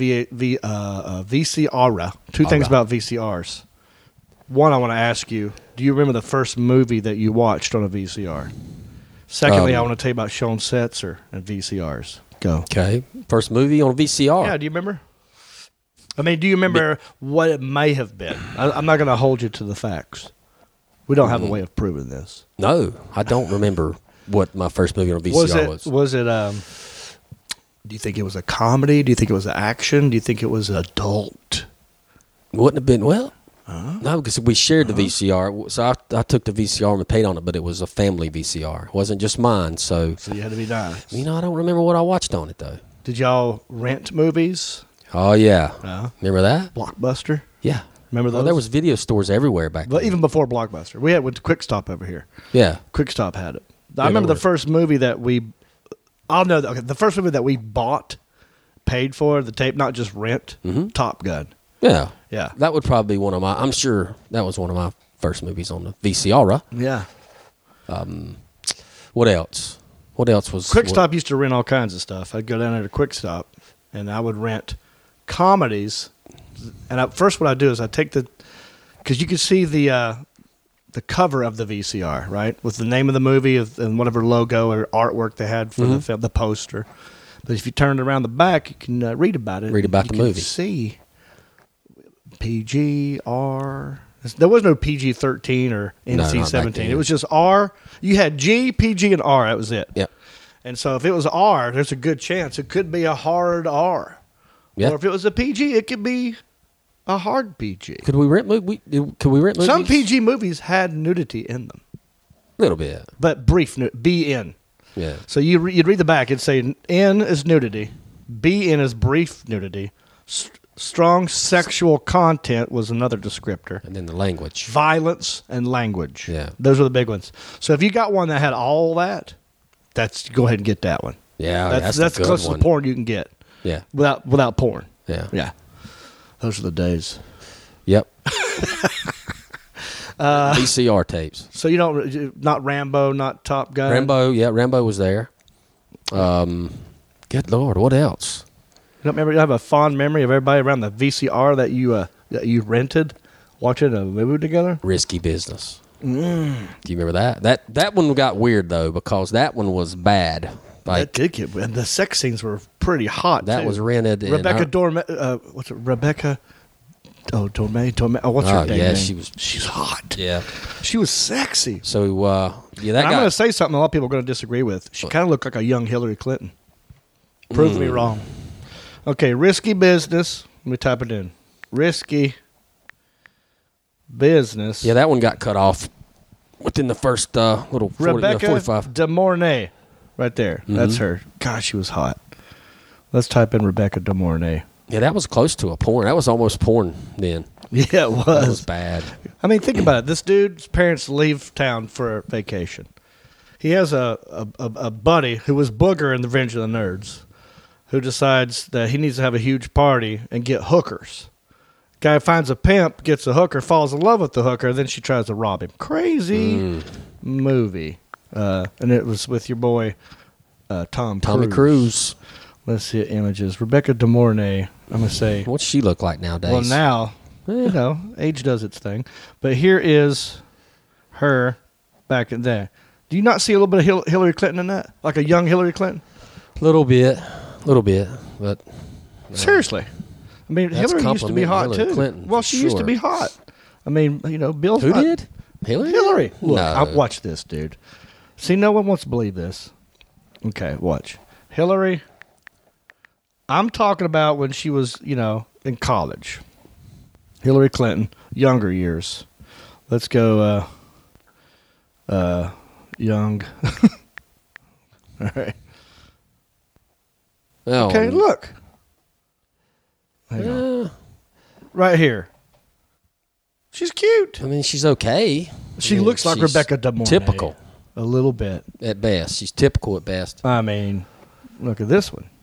[SPEAKER 2] VCR. Two things about VCRs. One, I want to ask you: do you remember the first movie that you watched on a VCR? Secondly, I want to tell you about Sean Setzer and VCRs. Go.
[SPEAKER 3] Okay. First movie on VCR.
[SPEAKER 2] Yeah. Do you remember? I mean, do you remember what it may have been? I'm not going to hold you to the facts. We don't have a way of proving this.
[SPEAKER 3] No, I don't remember what my first movie on VCR was.
[SPEAKER 2] Was it? Do you think it was a comedy? Do you think it was an action? Do you think it was adult?
[SPEAKER 3] Wouldn't have been no, because we shared the VCR. So I took the VCR and paid on it, but it was a family VCR. It wasn't just mine. So
[SPEAKER 2] So you had to be nice.
[SPEAKER 3] I don't remember what I watched on it though.
[SPEAKER 2] Did y'all rent movies?
[SPEAKER 3] Oh yeah, remember that?
[SPEAKER 2] Blockbuster.
[SPEAKER 3] Yeah,
[SPEAKER 2] Remember those?
[SPEAKER 3] there was video stores everywhere back then.
[SPEAKER 2] But even before Blockbuster, we went to Quick Stop over here.
[SPEAKER 3] Yeah,
[SPEAKER 2] Quick Stop had it. I
[SPEAKER 3] Yeah,
[SPEAKER 2] remember
[SPEAKER 3] no
[SPEAKER 2] the first movie that the first movie that we bought, paid for the tape, not just rent. Top Gun.
[SPEAKER 3] yeah,
[SPEAKER 2] Yeah.
[SPEAKER 3] That would probably be one of my. I'm sure that was one of my first movies on the VCR.
[SPEAKER 2] Yeah.
[SPEAKER 3] What else? What else was
[SPEAKER 2] Quick Stop used to rent all kinds of stuff. I'd go down there to Quick Stop, and I would rent comedies. And first, what I do is I take because you could see the cover of the VCR, right, with the name of the movie and whatever logo or artwork they had for the film, the poster. But if you turn it around the back, you can read about it.
[SPEAKER 3] Read about
[SPEAKER 2] You
[SPEAKER 3] the
[SPEAKER 2] can
[SPEAKER 3] movie.
[SPEAKER 2] See PG, R. There was no PG-13 or NC-17.
[SPEAKER 3] not back then.
[SPEAKER 2] It was just R. You had G, PG, and R. That was it.
[SPEAKER 3] Yep.
[SPEAKER 2] And so if it was R, there's a good chance it could be a hard R.
[SPEAKER 3] Yeah.
[SPEAKER 2] Or if it was a PG, it could be a hard PG.
[SPEAKER 3] Could we rent movies?
[SPEAKER 2] Some PG movies had nudity in them,
[SPEAKER 3] A little bit.
[SPEAKER 2] but brief BN.
[SPEAKER 3] Yeah.
[SPEAKER 2] So you'd read the back. It'd say N is nudity, BN is brief nudity, strong sexual content was another descriptor,
[SPEAKER 3] And then the language.
[SPEAKER 2] violence and language.
[SPEAKER 3] Yeah.
[SPEAKER 2] Those are the big ones. So if you got one that had all that, go ahead and get that one.
[SPEAKER 3] Yeah, that's
[SPEAKER 2] the
[SPEAKER 3] the good
[SPEAKER 2] closest
[SPEAKER 3] one.
[SPEAKER 2] to porn you can get
[SPEAKER 3] Yeah.
[SPEAKER 2] without porn.
[SPEAKER 3] Yeah.
[SPEAKER 2] Yeah, those are the days.
[SPEAKER 3] Yep. VCR tapes.
[SPEAKER 2] So you don't not Rambo, not Top Gun.
[SPEAKER 3] Rambo was there. Good Lord, what else?
[SPEAKER 2] You don't remember? You have a fond memory of everybody around the VCR that you rented, watching a movie together.
[SPEAKER 3] Risky Business. Do you remember that? That one got weird though because that one was bad.
[SPEAKER 2] That did get, and the sex scenes were pretty hot.
[SPEAKER 3] That
[SPEAKER 2] too.
[SPEAKER 3] was rented. In
[SPEAKER 2] Rebecca Dorme. What's it? Rebecca. Oh, Dorme. Oh, what's her name?
[SPEAKER 3] yeah,
[SPEAKER 2] She's hot.
[SPEAKER 3] Yeah.
[SPEAKER 2] She was sexy.
[SPEAKER 3] So that
[SPEAKER 2] And I'm
[SPEAKER 3] got.
[SPEAKER 2] going to say something a lot of people are going to disagree with. She kind of looked like a young Hillary Clinton. Prove me wrong. Okay, Risky Business. Let me type it in. Risky Business.
[SPEAKER 3] Yeah, that one got cut off within the first little 40,
[SPEAKER 2] Rebecca
[SPEAKER 3] 45.
[SPEAKER 2] De Mornay. Right there. That's her. God, she was hot. Let's type in Rebecca De Mornay.
[SPEAKER 3] Yeah, that was close to a porn. That was almost porn then.
[SPEAKER 2] Yeah, it
[SPEAKER 3] That was
[SPEAKER 2] was.
[SPEAKER 3] bad.
[SPEAKER 2] I mean, think about it. This dude's parents leave town for a vacation. He has a buddy who was Booger in The Revenge of the Nerds, who decides that he needs to have a huge party and get hookers. Guy finds a pimp, gets a hooker, falls in love with the hooker, then she tries to rob him. Crazy movie. And it was with your boy Tommy
[SPEAKER 3] Cruise.
[SPEAKER 2] Let's see images. Rebecca De Mornay. I'm going to say.
[SPEAKER 3] What's she look like nowadays?
[SPEAKER 2] Well, now, age does its thing. But here is her back in there. Do you not see a little bit of Hillary Clinton in that? Like a young Hillary Clinton?
[SPEAKER 3] Little bit, but
[SPEAKER 2] Seriously. I mean,
[SPEAKER 3] That's
[SPEAKER 2] Hillary used to be hot,
[SPEAKER 3] complimenting Hillary
[SPEAKER 2] too.
[SPEAKER 3] Clinton,
[SPEAKER 2] Well,
[SPEAKER 3] for
[SPEAKER 2] she used to
[SPEAKER 3] sure.
[SPEAKER 2] be hot. I mean, Bill's
[SPEAKER 3] who
[SPEAKER 2] hot.
[SPEAKER 3] did? Hillary?
[SPEAKER 2] Hillary. Look,
[SPEAKER 3] No.
[SPEAKER 2] watch this, dude. See, no one wants to believe this. Okay, watch. Hillary, I'm talking about when she was, in college. Hillary Clinton, younger years. Let's go, young. All right.
[SPEAKER 3] Oh,
[SPEAKER 2] Okay, look. Hang on. Right here. She's cute.
[SPEAKER 3] I mean, she's okay.
[SPEAKER 2] She
[SPEAKER 3] I mean,
[SPEAKER 2] looks like
[SPEAKER 3] she's
[SPEAKER 2] Rebecca De Mornay.
[SPEAKER 3] Typical
[SPEAKER 2] A little bit.
[SPEAKER 3] at best. She's typical at best.
[SPEAKER 2] I mean, look at this one.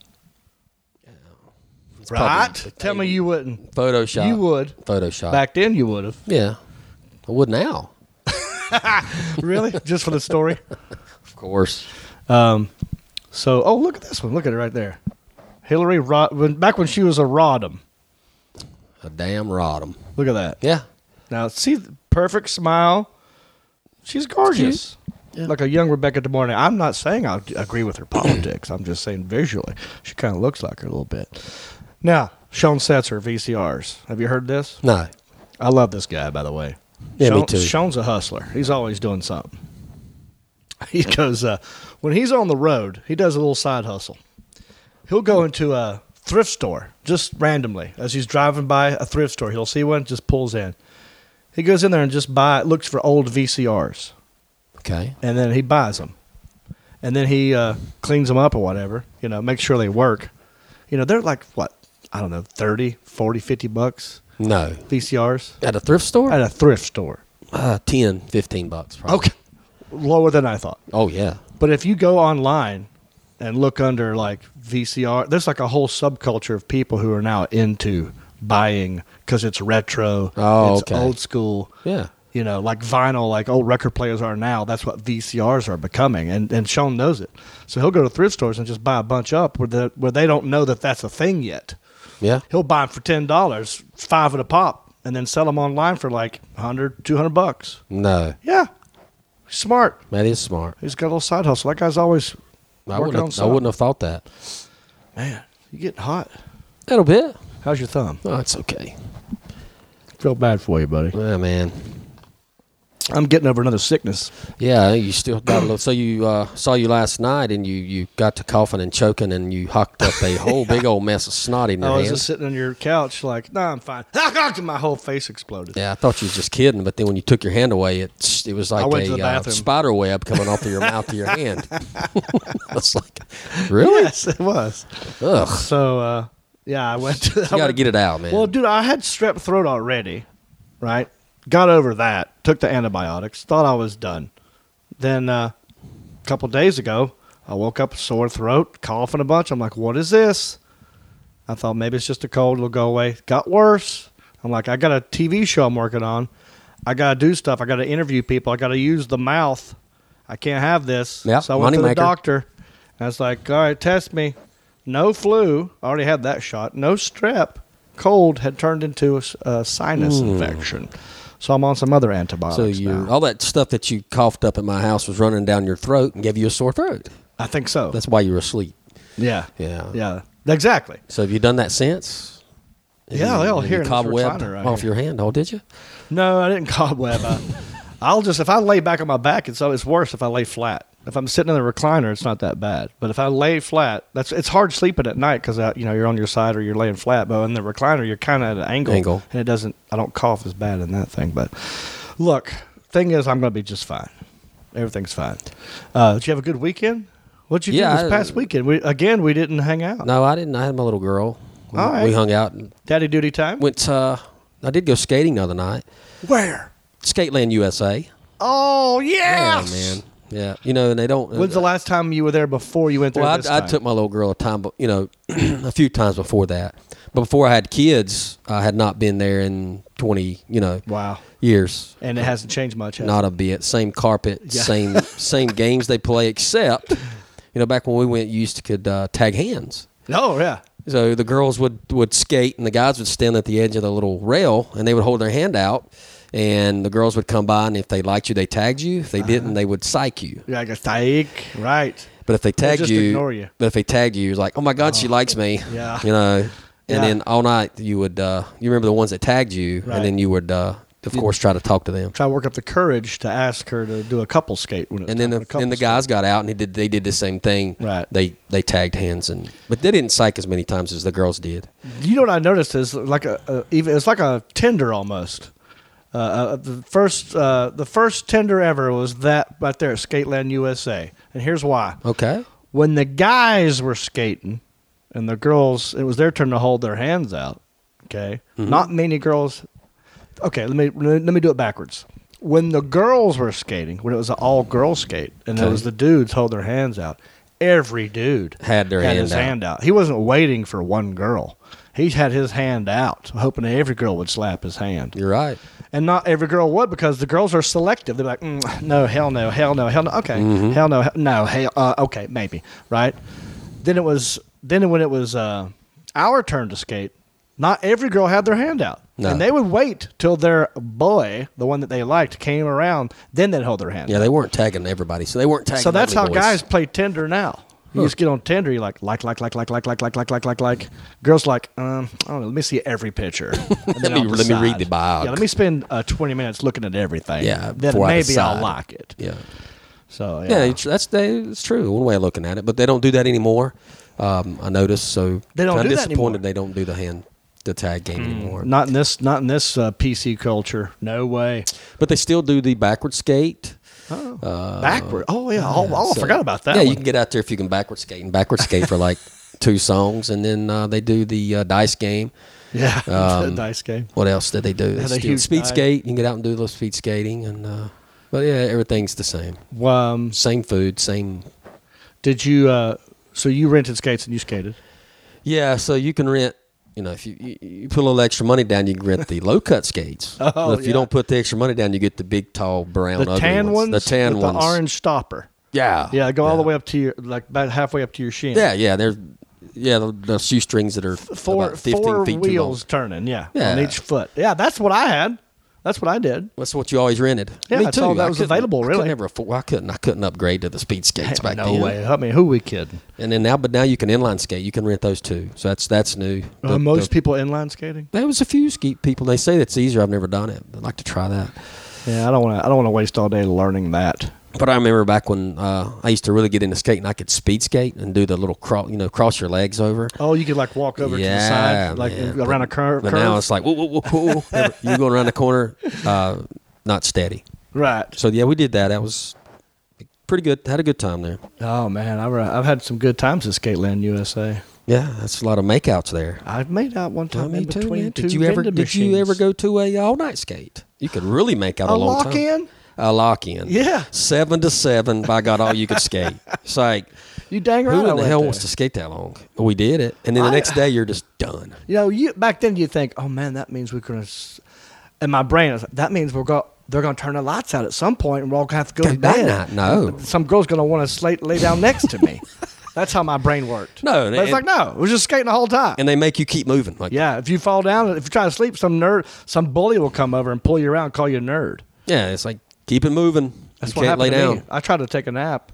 [SPEAKER 3] It's
[SPEAKER 2] Right?
[SPEAKER 3] probably
[SPEAKER 2] Tell me you wouldn't.
[SPEAKER 3] Photoshop.
[SPEAKER 2] You would.
[SPEAKER 3] Photoshop.
[SPEAKER 2] Back then you would have.
[SPEAKER 3] Yeah, I would now.
[SPEAKER 2] Really? Just for the story?
[SPEAKER 3] Of course.
[SPEAKER 2] So, look at this one. Look at it right there. Hillary, back when she was a Rodham.
[SPEAKER 3] A damn rodham.
[SPEAKER 2] Look at that.
[SPEAKER 3] Yeah.
[SPEAKER 2] Now, see, perfect smile. She's gorgeous.
[SPEAKER 3] Yeah.
[SPEAKER 2] Like a young Rebecca De Mornay. I'm not saying I agree with her politics. I'm just saying visually. She kind of looks like her a little bit. Now, Sean Setzer, VCRs. Have you heard this?
[SPEAKER 3] No.
[SPEAKER 2] I love this guy, by the way.
[SPEAKER 3] Yeah,
[SPEAKER 2] Sean,
[SPEAKER 3] me too.
[SPEAKER 2] Sean's a hustler. He's always doing something. He goes, when he's on the road, he does a little side hustle. He'll go into a thrift store just randomly. As he's driving by a thrift store, he'll see one, just pulls in. He goes in there and just looks for old VCRs.
[SPEAKER 3] Okay.
[SPEAKER 2] And then he buys them. And then he cleans them up or whatever, makes sure they work. They're like, what, I don't know, 30, 40, 50 bucks
[SPEAKER 3] No.
[SPEAKER 2] VCRs
[SPEAKER 3] At a thrift store?
[SPEAKER 2] at a thrift store.
[SPEAKER 3] 10, 15 bucks probably.
[SPEAKER 2] Okay. Lower than I thought.
[SPEAKER 3] Oh, yeah.
[SPEAKER 2] But if you go online and look under like VCR, there's like a whole subculture of people who are now into buying because it's retro,
[SPEAKER 3] Oh,
[SPEAKER 2] it's
[SPEAKER 3] okay.
[SPEAKER 2] old school.
[SPEAKER 3] Yeah.
[SPEAKER 2] Like vinyl, like old record players are now. That's what VCRs are becoming, and Sean knows it. So he'll go to thrift stores and just buy a bunch up where they don't know that that's a thing yet.
[SPEAKER 3] Yeah.
[SPEAKER 2] He'll buy them for $10, $5 at a pop, and then sell them online for like $100, $200.
[SPEAKER 3] No.
[SPEAKER 2] Yeah, smart.
[SPEAKER 3] That is smart.
[SPEAKER 2] He's got a little side hustle. That guy's always
[SPEAKER 3] I
[SPEAKER 2] working on
[SPEAKER 3] wouldn't
[SPEAKER 2] something.
[SPEAKER 3] have thought that.
[SPEAKER 2] Man, you getting hot.
[SPEAKER 3] A little bit.
[SPEAKER 2] How's your thumb?
[SPEAKER 3] Oh, it's okay.
[SPEAKER 2] Feel bad for you, buddy.
[SPEAKER 3] Yeah, man.
[SPEAKER 2] I'm getting over another sickness.
[SPEAKER 3] Yeah, you still got a little. So you saw you last night, and you got to coughing and choking, and you hucked up a whole big old mess of snot in your
[SPEAKER 2] I was
[SPEAKER 3] hand.
[SPEAKER 2] just sitting on your couch like, no, I'm fine. My whole face exploded.
[SPEAKER 3] Yeah, I thought you was just kidding, but then when you took your hand away, it was like
[SPEAKER 2] went to the
[SPEAKER 3] a
[SPEAKER 2] bathroom.
[SPEAKER 3] spider web coming off of your mouth to your hand. It's like, really?
[SPEAKER 2] Yes, it was.
[SPEAKER 3] Ugh.
[SPEAKER 2] So, yeah, I went to.
[SPEAKER 3] You got to get it out, man.
[SPEAKER 2] Well, dude, I had strep throat already, right? Got over that. Took the antibiotics. Thought I was done. Then a couple days ago, I woke up sore throat, coughing a bunch. I'm like, what is this? I thought maybe it's just a cold. It'll go away. Got worse. I'm like, I got a TV show I'm working on. I got to do stuff. I got to interview people. I got to use the mouth. I can't have this.
[SPEAKER 3] Yeah,
[SPEAKER 2] so I went to the
[SPEAKER 3] moneymaker.
[SPEAKER 2] doctor. And I was like, all right, test me. No flu. I already had that shot. No strep. Cold had turned into a sinus infection. So I'm on some other antibiotics
[SPEAKER 3] so
[SPEAKER 2] now.
[SPEAKER 3] all that stuff that you coughed up at my house was running down your throat and gave you a sore throat.
[SPEAKER 2] I think so.
[SPEAKER 3] That's why you were asleep.
[SPEAKER 2] Yeah.
[SPEAKER 3] Yeah.
[SPEAKER 2] Yeah. Exactly.
[SPEAKER 3] So have you done that since?
[SPEAKER 2] Yeah, they'll
[SPEAKER 3] Have
[SPEAKER 2] hear
[SPEAKER 3] you
[SPEAKER 2] this
[SPEAKER 3] cobwebbed
[SPEAKER 2] recliner right
[SPEAKER 3] off
[SPEAKER 2] here.
[SPEAKER 3] your hand. Oh, did you?
[SPEAKER 2] No, I didn't cobweb. If I lay back on my back, it's worse if I lay flat. If I'm sitting in the recliner, it's not that bad. But if I lay flat, it's hard sleeping at night because you're on your side or you're laying flat. But in the recliner, you're kind of at an angle, and I don't cough as bad in that thing. But look, thing is, I'm going to be just fine. Everything's fine. Did you have a good weekend? What'd you do this past weekend? We didn't hang out.
[SPEAKER 3] No, I didn't. I had my little girl.
[SPEAKER 2] All right.
[SPEAKER 3] We hung out and
[SPEAKER 2] Daddy duty time.
[SPEAKER 3] went. I did go skating the other night.
[SPEAKER 2] Where?
[SPEAKER 3] Skateland USA.
[SPEAKER 2] Oh yeah,
[SPEAKER 3] Yeah, man. Yeah, and they don't.
[SPEAKER 2] When's the last time you were there before you went there?
[SPEAKER 3] Well,
[SPEAKER 2] this
[SPEAKER 3] I
[SPEAKER 2] time?
[SPEAKER 3] took my little girl a time, but a few times before that. But before I had kids, I had not been there in 20,
[SPEAKER 2] Wow.
[SPEAKER 3] years.
[SPEAKER 2] And it hasn't changed much. Has
[SPEAKER 3] Not
[SPEAKER 2] it?
[SPEAKER 3] a bit. Same carpet,
[SPEAKER 2] Yeah.
[SPEAKER 3] same games they play, except, back when we went, you used to could tag hands.
[SPEAKER 2] Oh yeah.
[SPEAKER 3] So the girls would skate, and the guys would stand at the edge of the little rail, and they would hold their hand out, and the girls would come by, and if they liked you, they tagged you. If they didn't, they would psych you.
[SPEAKER 2] Yeah, I guess take right.
[SPEAKER 3] But if they tagged
[SPEAKER 2] just
[SPEAKER 3] you,
[SPEAKER 2] ignore you.
[SPEAKER 3] But if they tagged you, it was like, oh my God, she likes me.
[SPEAKER 2] Yeah.
[SPEAKER 3] And
[SPEAKER 2] Yeah.
[SPEAKER 3] then all night you would, you remember the ones that tagged you,
[SPEAKER 2] Right.
[SPEAKER 3] and then you would, of course, try to talk to them.
[SPEAKER 2] Try to work up the courage to ask her to do a couple skate. When it was
[SPEAKER 3] And then
[SPEAKER 2] time for a couple
[SPEAKER 3] the
[SPEAKER 2] skate.
[SPEAKER 3] guys got out, and they did the same thing.
[SPEAKER 2] Right.
[SPEAKER 3] They tagged hands, but they didn't psych as many times as the girls did.
[SPEAKER 2] You know what I noticed is like it's like a Tinder almost. The first Tinder ever was that right there at Skateland USA, and here's why.
[SPEAKER 3] Okay.
[SPEAKER 2] When the guys were skating, and the girls, it was their turn to hold their hands out. Okay, not many girls. Okay, let me do it backwards. When the girls were skating, when it was an all-girl skate, and it
[SPEAKER 3] Okay.
[SPEAKER 2] was the dudes hold their hands out, every dude
[SPEAKER 3] Had their hand
[SPEAKER 2] his
[SPEAKER 3] out.
[SPEAKER 2] hand out. He wasn't waiting for one girl. He had his hand out, hoping that every girl would slap his hand.
[SPEAKER 3] You're right.
[SPEAKER 2] And not every girl would, because the girls are selective. They're like, no, hell no, hell no, hell no. Okay, hell no, no, hell, okay, maybe, right? Then when it was our turn to skate, not every girl had their hand out.
[SPEAKER 3] No.
[SPEAKER 2] And they would wait till their boy, the one that they liked, came around. Then they'd hold their hand
[SPEAKER 3] Yeah,
[SPEAKER 2] out.
[SPEAKER 3] they weren't tagging everybody, so they weren't tagging.
[SPEAKER 2] So that's how
[SPEAKER 3] ugly boys.
[SPEAKER 2] guys play Tinder now. You just get on Tinder, you like. Girls like, I don't know, let me see every picture. And then I'll
[SPEAKER 3] Let me read
[SPEAKER 2] decide.
[SPEAKER 3] the bio.
[SPEAKER 2] Yeah, let me spend 20 minutes looking at everything.
[SPEAKER 3] Yeah,
[SPEAKER 2] Then
[SPEAKER 3] before I
[SPEAKER 2] maybe I'll
[SPEAKER 3] decide.
[SPEAKER 2] like it.
[SPEAKER 3] Yeah.
[SPEAKER 2] So,
[SPEAKER 3] Yeah, that's true. One way of looking at it, but they don't do that anymore. I noticed. So
[SPEAKER 2] They don't
[SPEAKER 3] I'm
[SPEAKER 2] do that
[SPEAKER 3] disappointed
[SPEAKER 2] anymore.
[SPEAKER 3] they don't do the tag game anymore.
[SPEAKER 2] Not in this PC culture. No way.
[SPEAKER 3] But they still do the backward skate.
[SPEAKER 2] Backward. Oh, yeah. I
[SPEAKER 3] So-
[SPEAKER 2] forgot about that
[SPEAKER 3] Yeah,
[SPEAKER 2] one.
[SPEAKER 3] you can get out there if you can backward skate for like 2 songs, and then they do the dice game.
[SPEAKER 2] Yeah, the
[SPEAKER 3] Um,
[SPEAKER 2] dice game.
[SPEAKER 3] What else did they do?
[SPEAKER 2] Had a
[SPEAKER 3] Still-
[SPEAKER 2] huge
[SPEAKER 3] speed
[SPEAKER 2] dice.
[SPEAKER 3] skate. You can get out and do a little speed skating, and but yeah, everything's the same. Same food, same.
[SPEAKER 2] Did you, so you rented skates and you skated?
[SPEAKER 3] Yeah, so you can rent. If you put a little extra money down, you can rent the low cut skates.
[SPEAKER 2] Oh,
[SPEAKER 3] But if
[SPEAKER 2] yeah.
[SPEAKER 3] you don't put the extra money down, you get the big, tall, brown,
[SPEAKER 2] The
[SPEAKER 3] ugly
[SPEAKER 2] tan ones?
[SPEAKER 3] The tan
[SPEAKER 2] with
[SPEAKER 3] ones.
[SPEAKER 2] the orange stopper.
[SPEAKER 3] Yeah,
[SPEAKER 2] Yeah, go all the way up to your, like about halfway up to your shin.
[SPEAKER 3] Yeah, they're the shoestrings that are about 15
[SPEAKER 2] four
[SPEAKER 3] feet
[SPEAKER 2] wheels
[SPEAKER 3] too long.
[SPEAKER 2] turning, on
[SPEAKER 3] Yeah.
[SPEAKER 2] each foot. Yeah, that's what I had. That's what I did.
[SPEAKER 3] That's what you always rented.
[SPEAKER 2] Yeah,
[SPEAKER 3] Me
[SPEAKER 2] that's
[SPEAKER 3] too.
[SPEAKER 2] all that
[SPEAKER 3] I
[SPEAKER 2] was
[SPEAKER 3] couldn't-
[SPEAKER 2] available,
[SPEAKER 3] I couldn't
[SPEAKER 2] really.
[SPEAKER 3] ever afford- I couldn't upgrade to the speed skates back
[SPEAKER 2] no
[SPEAKER 3] then.
[SPEAKER 2] way. I mean, who we kidding?
[SPEAKER 3] And then now you can inline skate. You can rent those too. So that's new.
[SPEAKER 2] Most people inline skating.
[SPEAKER 3] There was a few ski people. They say it's easier. I've never done it. I'd like to try that.
[SPEAKER 2] Yeah, I don't want to waste all day learning that.
[SPEAKER 3] But I remember back when I used to really get into skating, I could speed skate and do the little cross your legs over.
[SPEAKER 2] Oh, you could like walk over to the side, like
[SPEAKER 3] man.
[SPEAKER 2] around a curve.
[SPEAKER 3] But now it's like, whoa. You're going around the corner, not steady.
[SPEAKER 2] Right.
[SPEAKER 3] So, yeah, we did that. That was pretty good. Had a good time there.
[SPEAKER 2] Oh, man. I've had some good times at Skateland USA.
[SPEAKER 3] Yeah, that's a lot of makeouts there.
[SPEAKER 2] I've made out one time
[SPEAKER 3] Me
[SPEAKER 2] in
[SPEAKER 3] too,
[SPEAKER 2] between
[SPEAKER 3] man.
[SPEAKER 2] two
[SPEAKER 3] Did you ever
[SPEAKER 2] machines.
[SPEAKER 3] go to a all-night skate? You could really make out a long time.
[SPEAKER 2] lock-in?
[SPEAKER 3] A lock-in.
[SPEAKER 2] Yeah.
[SPEAKER 3] 7 to 7, by God, all you could skate. It's like,
[SPEAKER 2] You dang right.
[SPEAKER 3] who
[SPEAKER 2] I
[SPEAKER 3] in the
[SPEAKER 2] went
[SPEAKER 3] hell
[SPEAKER 2] there.
[SPEAKER 3] wants to skate that long? We did it. And then the next day, you're just done.
[SPEAKER 2] You know, back then you think, oh man, that means we're gonna. In my brain, I was like, that means they're gonna turn the lights out at some point, and we're all gonna have to go to
[SPEAKER 3] That
[SPEAKER 2] bed.
[SPEAKER 3] night, no.
[SPEAKER 2] Some girl's gonna want to lay down next to me. That's how my brain worked.
[SPEAKER 3] No,
[SPEAKER 2] but it's like no, we're just skating the whole time.
[SPEAKER 3] And they make you keep moving. Like,
[SPEAKER 2] Yeah, if you fall down, if you try to sleep, some bully will come over and pull you around, and call you a nerd.
[SPEAKER 3] yeah, it's like, keep it moving.
[SPEAKER 2] That's
[SPEAKER 3] you
[SPEAKER 2] what
[SPEAKER 3] can't
[SPEAKER 2] happened
[SPEAKER 3] lay
[SPEAKER 2] to
[SPEAKER 3] down.
[SPEAKER 2] me. I tried to take a nap.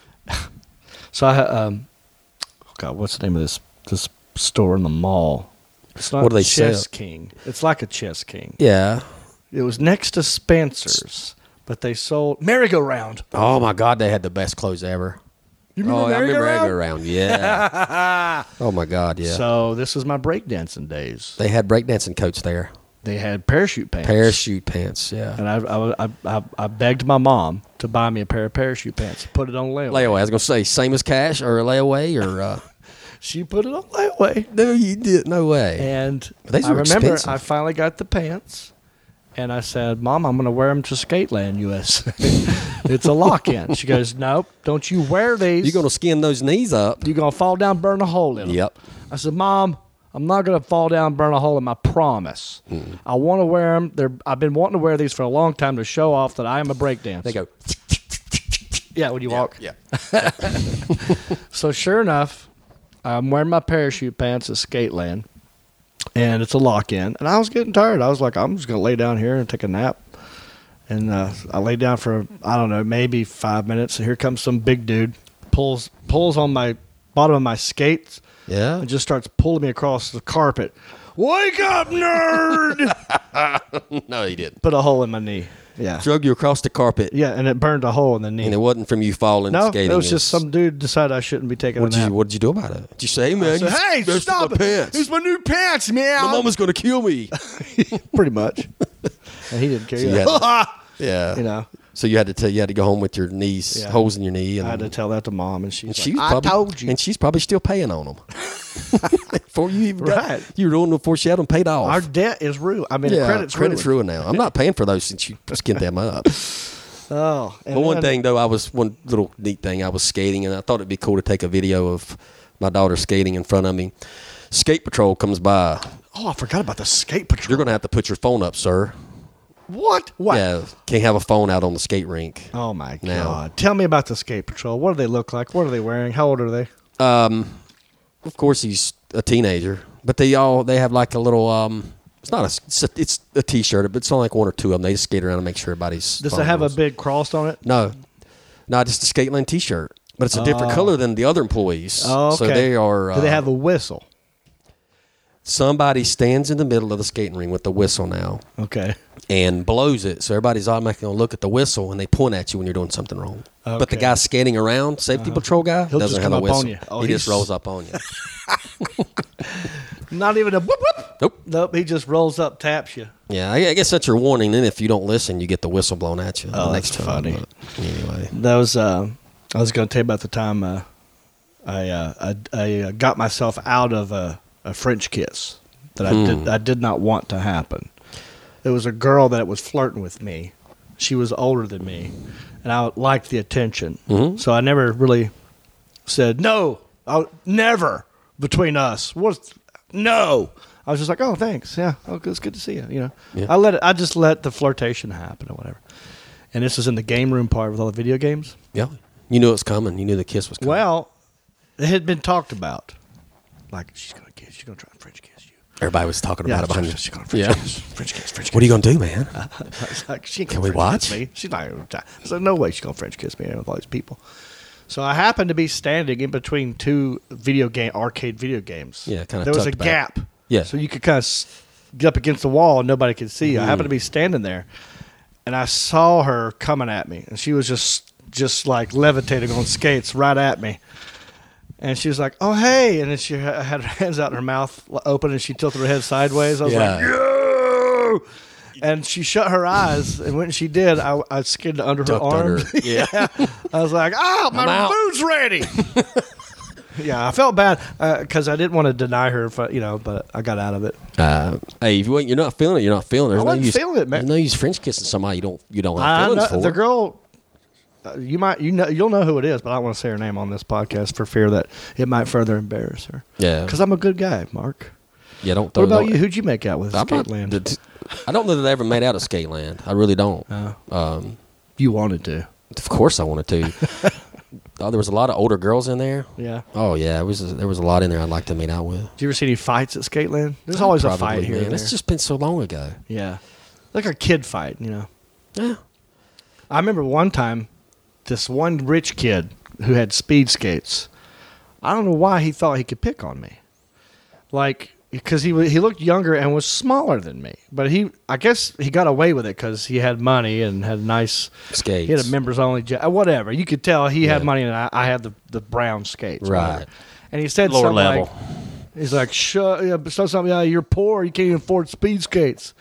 [SPEAKER 2] So oh God, what's the name of this store in the mall? It's not
[SPEAKER 3] What do they
[SPEAKER 2] Chess
[SPEAKER 3] sell?
[SPEAKER 2] King. It's like a Chess King.
[SPEAKER 3] Yeah.
[SPEAKER 2] It was next to Spencer's, but they sold merry-go-round.
[SPEAKER 3] Oh, my God, they had the best clothes ever.
[SPEAKER 2] You remember
[SPEAKER 3] I remember
[SPEAKER 2] merry-go-round?
[SPEAKER 3] merry-go-round. Yeah. Oh, my God, yeah.
[SPEAKER 2] So this was my breakdancing days.
[SPEAKER 3] They had breakdancing coats there.
[SPEAKER 2] They had parachute pants.
[SPEAKER 3] Parachute pants, yeah.
[SPEAKER 2] And I begged my mom to buy me a pair of parachute pants. Put it on layaway.
[SPEAKER 3] Layaway. I was going to say, same as cash or a layaway or...
[SPEAKER 2] She put it on layaway.
[SPEAKER 3] No, you did. No way.
[SPEAKER 2] And
[SPEAKER 3] These
[SPEAKER 2] I
[SPEAKER 3] are
[SPEAKER 2] remember
[SPEAKER 3] expensive.
[SPEAKER 2] I finally got the pants. And I said, Mom, I'm going to wear them to Skateland USA. It's a lock-in. She goes, nope, don't you wear these.
[SPEAKER 3] You're going to skin those knees up.
[SPEAKER 2] You're going to fall down, burn a hole in them.
[SPEAKER 3] Yep.
[SPEAKER 2] I said, Mom, I'm not going to fall down, burn a hole in them, I promise. I want to wear them. I've been wanting to wear these for a long time to show off that I am a breakdancer.
[SPEAKER 3] They go...
[SPEAKER 2] Yeah, when you walk.
[SPEAKER 3] Yeah.
[SPEAKER 2] So sure enough, I'm wearing my parachute pants at Skateland, and it's a lock-in. And I was getting tired. I was like, I'm just going to lay down here and take a nap. And I lay down for, I don't know, maybe 5 minutes. And here comes some big dude, pulls on my bottom of my skates,
[SPEAKER 3] Yeah.
[SPEAKER 2] and just starts pulling me across the carpet. Wake up, nerd!
[SPEAKER 3] No, he didn't.
[SPEAKER 2] Put a hole in my knee. Yeah.
[SPEAKER 3] Drug you across the carpet.
[SPEAKER 2] Yeah, and it burned a hole in the knee.
[SPEAKER 3] And it wasn't from you falling
[SPEAKER 2] No,
[SPEAKER 3] skating.
[SPEAKER 2] it was just some dude decided I shouldn't be taking a nap.
[SPEAKER 3] What did you do about it? Did you say, man,
[SPEAKER 2] I said, hey,
[SPEAKER 3] you messed
[SPEAKER 2] stop
[SPEAKER 3] up my
[SPEAKER 2] it.
[SPEAKER 3] pants.
[SPEAKER 2] These my new pants, man.
[SPEAKER 3] My mama's going to kill me.
[SPEAKER 2] Pretty much. And he didn't care.
[SPEAKER 3] So
[SPEAKER 2] He
[SPEAKER 3] you
[SPEAKER 2] was like,
[SPEAKER 3] Yeah.
[SPEAKER 2] you know,
[SPEAKER 3] So you had to go home with your knees,
[SPEAKER 2] Yeah.
[SPEAKER 3] holes in your knee. And,
[SPEAKER 2] I had to tell that to Mom, and she's
[SPEAKER 3] and
[SPEAKER 2] like, I told you.
[SPEAKER 3] And she's probably still paying on them. Before you even
[SPEAKER 2] Right.
[SPEAKER 3] you ruined them before she had them paid off.
[SPEAKER 2] Our debt is ruined. I mean,
[SPEAKER 3] yeah,
[SPEAKER 2] credit's ruined.
[SPEAKER 3] ruined now. I'm not paying for those since you skinned them up.
[SPEAKER 2] Oh. And
[SPEAKER 3] But one
[SPEAKER 2] then-
[SPEAKER 3] thing, though, one little neat thing, I was skating, and I thought it'd be cool to take a video of my daughter skating in front of me. Skate Patrol comes by.
[SPEAKER 2] Oh, I forgot about the skate patrol.
[SPEAKER 3] You're going to have to put your phone up, sir.
[SPEAKER 2] What?
[SPEAKER 3] Yeah, can't have a phone out on the skate rink.
[SPEAKER 2] Oh, my
[SPEAKER 3] Now.
[SPEAKER 2] God. Tell me about the skate patrol. What do they look like? What are they wearing? How old are they?
[SPEAKER 3] Of course, he's a teenager, but they have like a little. It's a T-shirt, but it's only like one or two of them. They just skate around and make sure everybody's.
[SPEAKER 2] Does it have a big cross on it?
[SPEAKER 3] No, not just a Skateland T-shirt, but it's a different color than the other employees.
[SPEAKER 2] Oh, okay.
[SPEAKER 3] So they are.
[SPEAKER 2] Do they have a whistle?
[SPEAKER 3] Somebody stands in the middle of the skating ring with the whistle now
[SPEAKER 2] Okay.
[SPEAKER 3] and blows it, so everybody's automatically going to look at the whistle and they point at you when you're doing something wrong. But the
[SPEAKER 2] Okay.
[SPEAKER 3] guy skating around, safety patrol guy,
[SPEAKER 2] He'll
[SPEAKER 3] doesn't
[SPEAKER 2] just
[SPEAKER 3] have
[SPEAKER 2] come
[SPEAKER 3] a
[SPEAKER 2] up on
[SPEAKER 3] whistle.
[SPEAKER 2] you. Oh,
[SPEAKER 3] he just
[SPEAKER 2] he's-
[SPEAKER 3] rolls up on you.
[SPEAKER 2] Not even a whoop whoop.
[SPEAKER 3] Nope.
[SPEAKER 2] Nope. He just rolls up, taps you.
[SPEAKER 3] Yeah, I guess that's your warning. Then if you don't listen, you get the whistle blown at you.
[SPEAKER 2] Oh,
[SPEAKER 3] the
[SPEAKER 2] that's
[SPEAKER 3] next time.
[SPEAKER 2] funny.
[SPEAKER 3] But anyway,
[SPEAKER 2] That was. I was going to tell you about the time I got myself out of a French kiss that I did not want to happen. There was a girl that was flirting with me. She was older than me, and I liked the attention.
[SPEAKER 3] Mhm.
[SPEAKER 2] So I never really said no. Never between us. No. I was just like, oh, thanks. Yeah, it's good to see you. You know,
[SPEAKER 3] Yeah.
[SPEAKER 2] I just let the flirtation happen or whatever. And this was in the game room part with all the video games.
[SPEAKER 3] yeah, you knew it was coming. You knew the kiss was coming.
[SPEAKER 2] Well, it had been talked about. Like, she's going to try and French kiss you.
[SPEAKER 3] everybody was talking about it behind you.
[SPEAKER 2] she's going to French
[SPEAKER 3] Yeah.
[SPEAKER 2] kiss. French kiss.
[SPEAKER 3] What are you gonna do, man?
[SPEAKER 2] I was like, she ain't
[SPEAKER 3] Can
[SPEAKER 2] gonna
[SPEAKER 3] we
[SPEAKER 2] French kiss
[SPEAKER 3] watch?
[SPEAKER 2] me. She's not going to try. I said, no way she's going to French kiss me with all these people. So I happened to be standing in between two arcade video games.
[SPEAKER 3] Yeah, kinda
[SPEAKER 2] There was a
[SPEAKER 3] tucked back.
[SPEAKER 2] gap.
[SPEAKER 3] Yeah.
[SPEAKER 2] So you could kind of get up against the wall and nobody could see you. I happened to be standing there. and I saw her coming at me, and she was just like levitating on skates right at me. And she was like, "Oh, hey!" And then she had her hands out in her mouth open, and she tilted her head sideways. I was like, "Yo!" And she shut her eyes, and when she did, I skidded under her arm.
[SPEAKER 3] Yeah.
[SPEAKER 2] I was like, "Oh, my food's ready." Yeah, I felt bad because I didn't want to deny her, but I got out of it.
[SPEAKER 3] Hey, if you're not feeling it, you're not feeling it.
[SPEAKER 2] I wasn't feeling it, man.
[SPEAKER 3] There's no use French kissing somebody you don't have feelings for.
[SPEAKER 2] The girl. You'll know who it is, but I don't want to say her name on this podcast for fear that it might further embarrass her.
[SPEAKER 3] Yeah,
[SPEAKER 2] because I'm a good guy, Mark.
[SPEAKER 3] Yeah, don't.
[SPEAKER 2] What about you? Who'd you make out with?
[SPEAKER 3] Skateland. I don't know that I ever made out at Skateland. I really don't.
[SPEAKER 2] You wanted to?
[SPEAKER 3] Of course, I wanted to. There was a lot of older girls in there.
[SPEAKER 2] Yeah.
[SPEAKER 3] Oh yeah, there was a lot in there I'd like to meet out with.
[SPEAKER 2] Did you ever see any fights at Skateland? There's always a fight here.
[SPEAKER 3] Man. It's just been so long ago.
[SPEAKER 2] Yeah, like a kid fight,
[SPEAKER 3] Yeah.
[SPEAKER 2] I remember one time. This one rich kid who had speed skates, I don't know why he thought he could pick on me. Like, because he looked younger and was smaller than me. But I guess he got away with it because he had money and had nice
[SPEAKER 3] skates.
[SPEAKER 2] He had a members only whatever. You could tell he had money and I had the brown skates.
[SPEAKER 3] Right.
[SPEAKER 2] Whatever. And he said
[SPEAKER 3] lower
[SPEAKER 2] something
[SPEAKER 3] level.
[SPEAKER 2] like, he's like, you're poor. You can't even afford speed skates.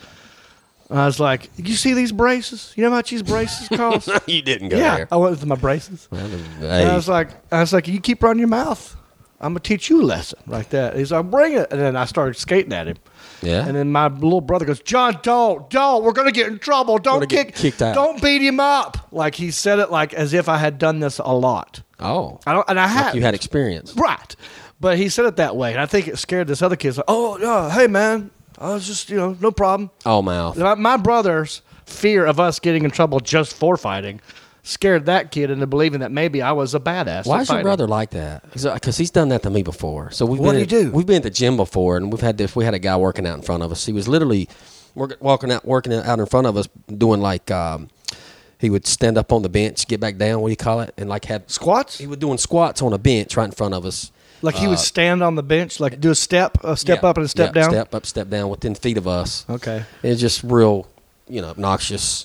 [SPEAKER 2] I was like, you see these braces? You know how much these braces cost?
[SPEAKER 3] You didn't go there.
[SPEAKER 2] I went with my braces.
[SPEAKER 3] Well,
[SPEAKER 2] And I was like, you keep running your mouth. I'm going to teach you a lesson like that. He's like, bring it. And then I started skating at him.
[SPEAKER 3] Yeah.
[SPEAKER 2] And then my little brother goes, John, don't. We're going to get in trouble. Don't
[SPEAKER 3] kicked out.
[SPEAKER 2] Don't beat him up. Like he said it like as if I had done this a lot.
[SPEAKER 3] Oh.
[SPEAKER 2] And I had.
[SPEAKER 3] Like you had experience.
[SPEAKER 2] Right. But he said it that way. And I think it scared this other kid. He's like, oh, yeah, hey, man. I was just, no problem.
[SPEAKER 3] All mouth.
[SPEAKER 2] My brother's fear of us getting in trouble just for fighting scared that kid into believing that maybe I was a badass.
[SPEAKER 3] Why is your brother like that? Because he's done that to me before. So
[SPEAKER 2] what did he do?
[SPEAKER 3] We've been at the gym before, and we had a guy working out in front of us. He was literally working out in front of us, doing like he would stand up on the bench, get back down. What do you call it? And like have
[SPEAKER 2] squats.
[SPEAKER 3] He was doing squats on a bench right in front of us.
[SPEAKER 2] Like he would stand on the bench, like do a step up and a step down?
[SPEAKER 3] Step up, step down within feet of us.
[SPEAKER 2] Okay.
[SPEAKER 3] It's just real, obnoxious.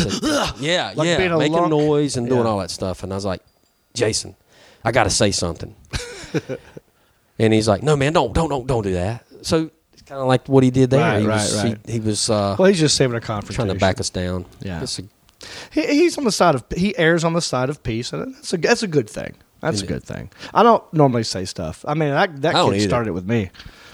[SPEAKER 3] Yeah,
[SPEAKER 2] like
[SPEAKER 3] making noise and doing all that stuff. And I was like, Jason, I got to say something. And he's like, no, man, don't do that. So it's kind of like what he did there.
[SPEAKER 2] Right.
[SPEAKER 3] He was
[SPEAKER 2] well, he's just saving a confrontation.
[SPEAKER 3] trying to back us down.
[SPEAKER 2] Yeah. He's on the side of, he errs on the side of peace, and that's a good thing. That's a good thing. I don't normally say stuff. I mean, that kid started with me,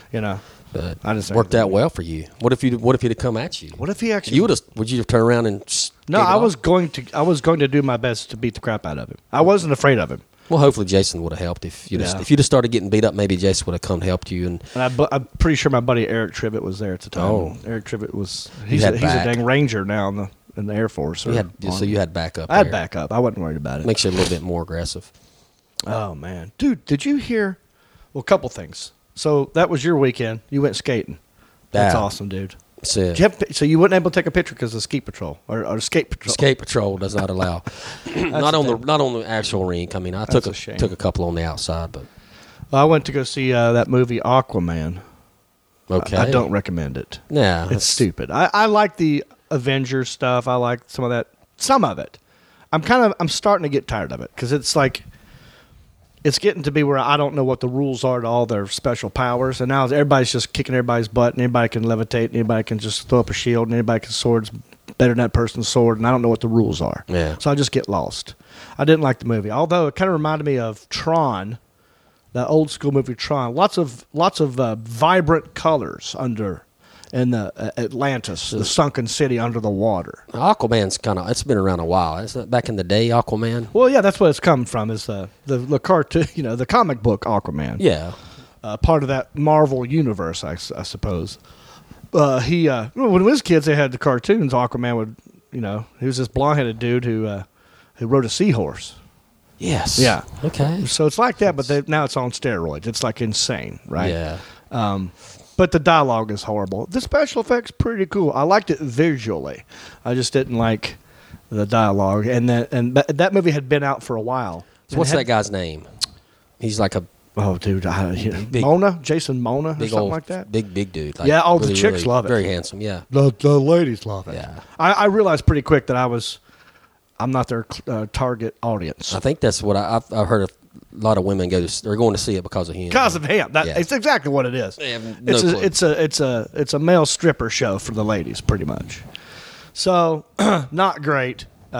[SPEAKER 3] But
[SPEAKER 2] I just
[SPEAKER 3] worked out well for you. What if he'd have come at you?
[SPEAKER 2] What if he actually?
[SPEAKER 3] Would you have turned around and?
[SPEAKER 2] No, I was going to do my best to beat the crap out of him. I wasn't afraid of him.
[SPEAKER 3] Well, hopefully Jason would have helped if you'd have started getting beat up. Maybe Jason would have come to help you. And
[SPEAKER 2] I'm pretty sure my buddy Eric Tribbett was there at the time.
[SPEAKER 3] Oh.
[SPEAKER 2] Eric Tribbett was he's a dang Ranger now in the Air Force.
[SPEAKER 3] So you had backup.
[SPEAKER 2] I had backup. I wasn't worried about it.
[SPEAKER 3] Makes you a little bit more aggressive.
[SPEAKER 2] Oh man, dude, did you hear? Well, a couple things. So that was your weekend. You went skating. That's awesome, dude.
[SPEAKER 3] So
[SPEAKER 2] you weren't able to take a picture because of ski patrol or skate patrol.
[SPEAKER 3] Skate patrol does not allow. not on the actual rink. I mean, I took a couple on the outside, but
[SPEAKER 2] I went to go see that movie Aquaman.
[SPEAKER 3] Okay,
[SPEAKER 2] I don't recommend it.
[SPEAKER 3] Yeah,
[SPEAKER 2] it's stupid. I like the Avengers stuff. I like some of that. Some of it. I'm starting to get tired of it because it's like. It's getting to be where I don't know what the rules are to all their special powers, and now everybody's just kicking everybody's butt, and anybody can levitate, and anybody can just throw up a shield, and anybody can swords better than that person's sword, and I don't know what the rules are.
[SPEAKER 3] Yeah.
[SPEAKER 2] So I just get lost. I didn't like the movie, although it kind of reminded me of Tron, the old school movie Tron. Lots of vibrant colors in the Atlantis, the sunken city under the water.
[SPEAKER 3] Aquaman's it's been around a while. Isn't it back in the day, Aquaman?
[SPEAKER 2] Well, yeah, that's what it's come from, is the cartoon, the comic book Aquaman.
[SPEAKER 3] Yeah.
[SPEAKER 2] Part of that Marvel universe, I suppose. When we was kids, they had the cartoons. Aquaman would, he was this blonde-headed dude who rode a seahorse.
[SPEAKER 3] Yes.
[SPEAKER 2] Yeah.
[SPEAKER 3] Okay.
[SPEAKER 2] So it's like that, but now it's on steroids. It's like insane, right?
[SPEAKER 3] Yeah.
[SPEAKER 2] But the dialogue is horrible. The special effects pretty cool. I liked it visually. I just didn't like the dialogue. And that movie had been out for a while.
[SPEAKER 3] So what's that guy's name? He's like
[SPEAKER 2] Oh, dude, Mona, Jason Mona, or
[SPEAKER 3] Big
[SPEAKER 2] something
[SPEAKER 3] old,
[SPEAKER 2] like that.
[SPEAKER 3] big dude. Like,
[SPEAKER 2] Yeah, the
[SPEAKER 3] really,
[SPEAKER 2] chicks
[SPEAKER 3] really
[SPEAKER 2] love it.
[SPEAKER 3] Very handsome, yeah.
[SPEAKER 2] The ladies love it.
[SPEAKER 3] Yeah.
[SPEAKER 2] I realized pretty quick that I'm not their target audience.
[SPEAKER 3] I think that's what I've heard. A lot of women they're going to see it because of him.
[SPEAKER 2] Because of him.
[SPEAKER 3] Yeah.
[SPEAKER 2] It's exactly what it is.
[SPEAKER 3] They have no clue.
[SPEAKER 2] It's a male stripper show for the ladies, pretty much. So, not great,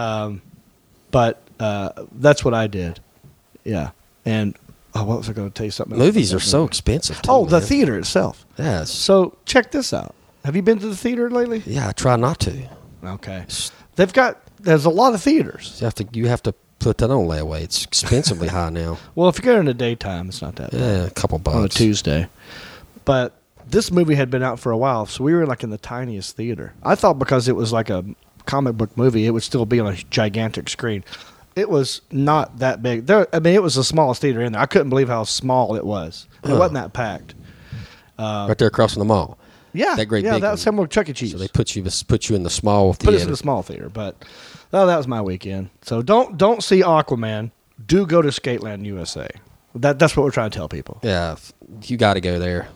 [SPEAKER 2] but that's what I did. Yeah. And, what was I going to tell you something?
[SPEAKER 3] Movies are so expensive, too.
[SPEAKER 2] Oh, the
[SPEAKER 3] man.
[SPEAKER 2] theater itself.
[SPEAKER 3] Yes.
[SPEAKER 2] So, check this out. Have you been to the theater lately?
[SPEAKER 3] Yeah, I try not to.
[SPEAKER 2] Okay. There's a lot of theaters.
[SPEAKER 3] You have to put that on layaway. It's expensively high now.
[SPEAKER 2] Well, if you go in the daytime, it's not that bad.
[SPEAKER 3] Yeah, a couple bucks.
[SPEAKER 2] On a Tuesday. But this movie had been out for a while, so we were like in the tiniest theater. I thought because it was like a comic book movie, it would still be on a gigantic screen. It was not that big. It was the smallest theater in there. I couldn't believe how small it was. It wasn't that packed.
[SPEAKER 3] Right there across from the mall.
[SPEAKER 2] Yeah,
[SPEAKER 3] That great
[SPEAKER 2] yeah,
[SPEAKER 3] big
[SPEAKER 2] that was
[SPEAKER 3] one.
[SPEAKER 2] similar to Chuck E. Cheese.
[SPEAKER 3] So they put you in the small
[SPEAKER 2] Put
[SPEAKER 3] theater.
[SPEAKER 2] us in the small theater, but that was my weekend. So don't see Aquaman. Do go to Skateland USA. That's what we're trying to tell people.
[SPEAKER 3] Yeah, you got to go there.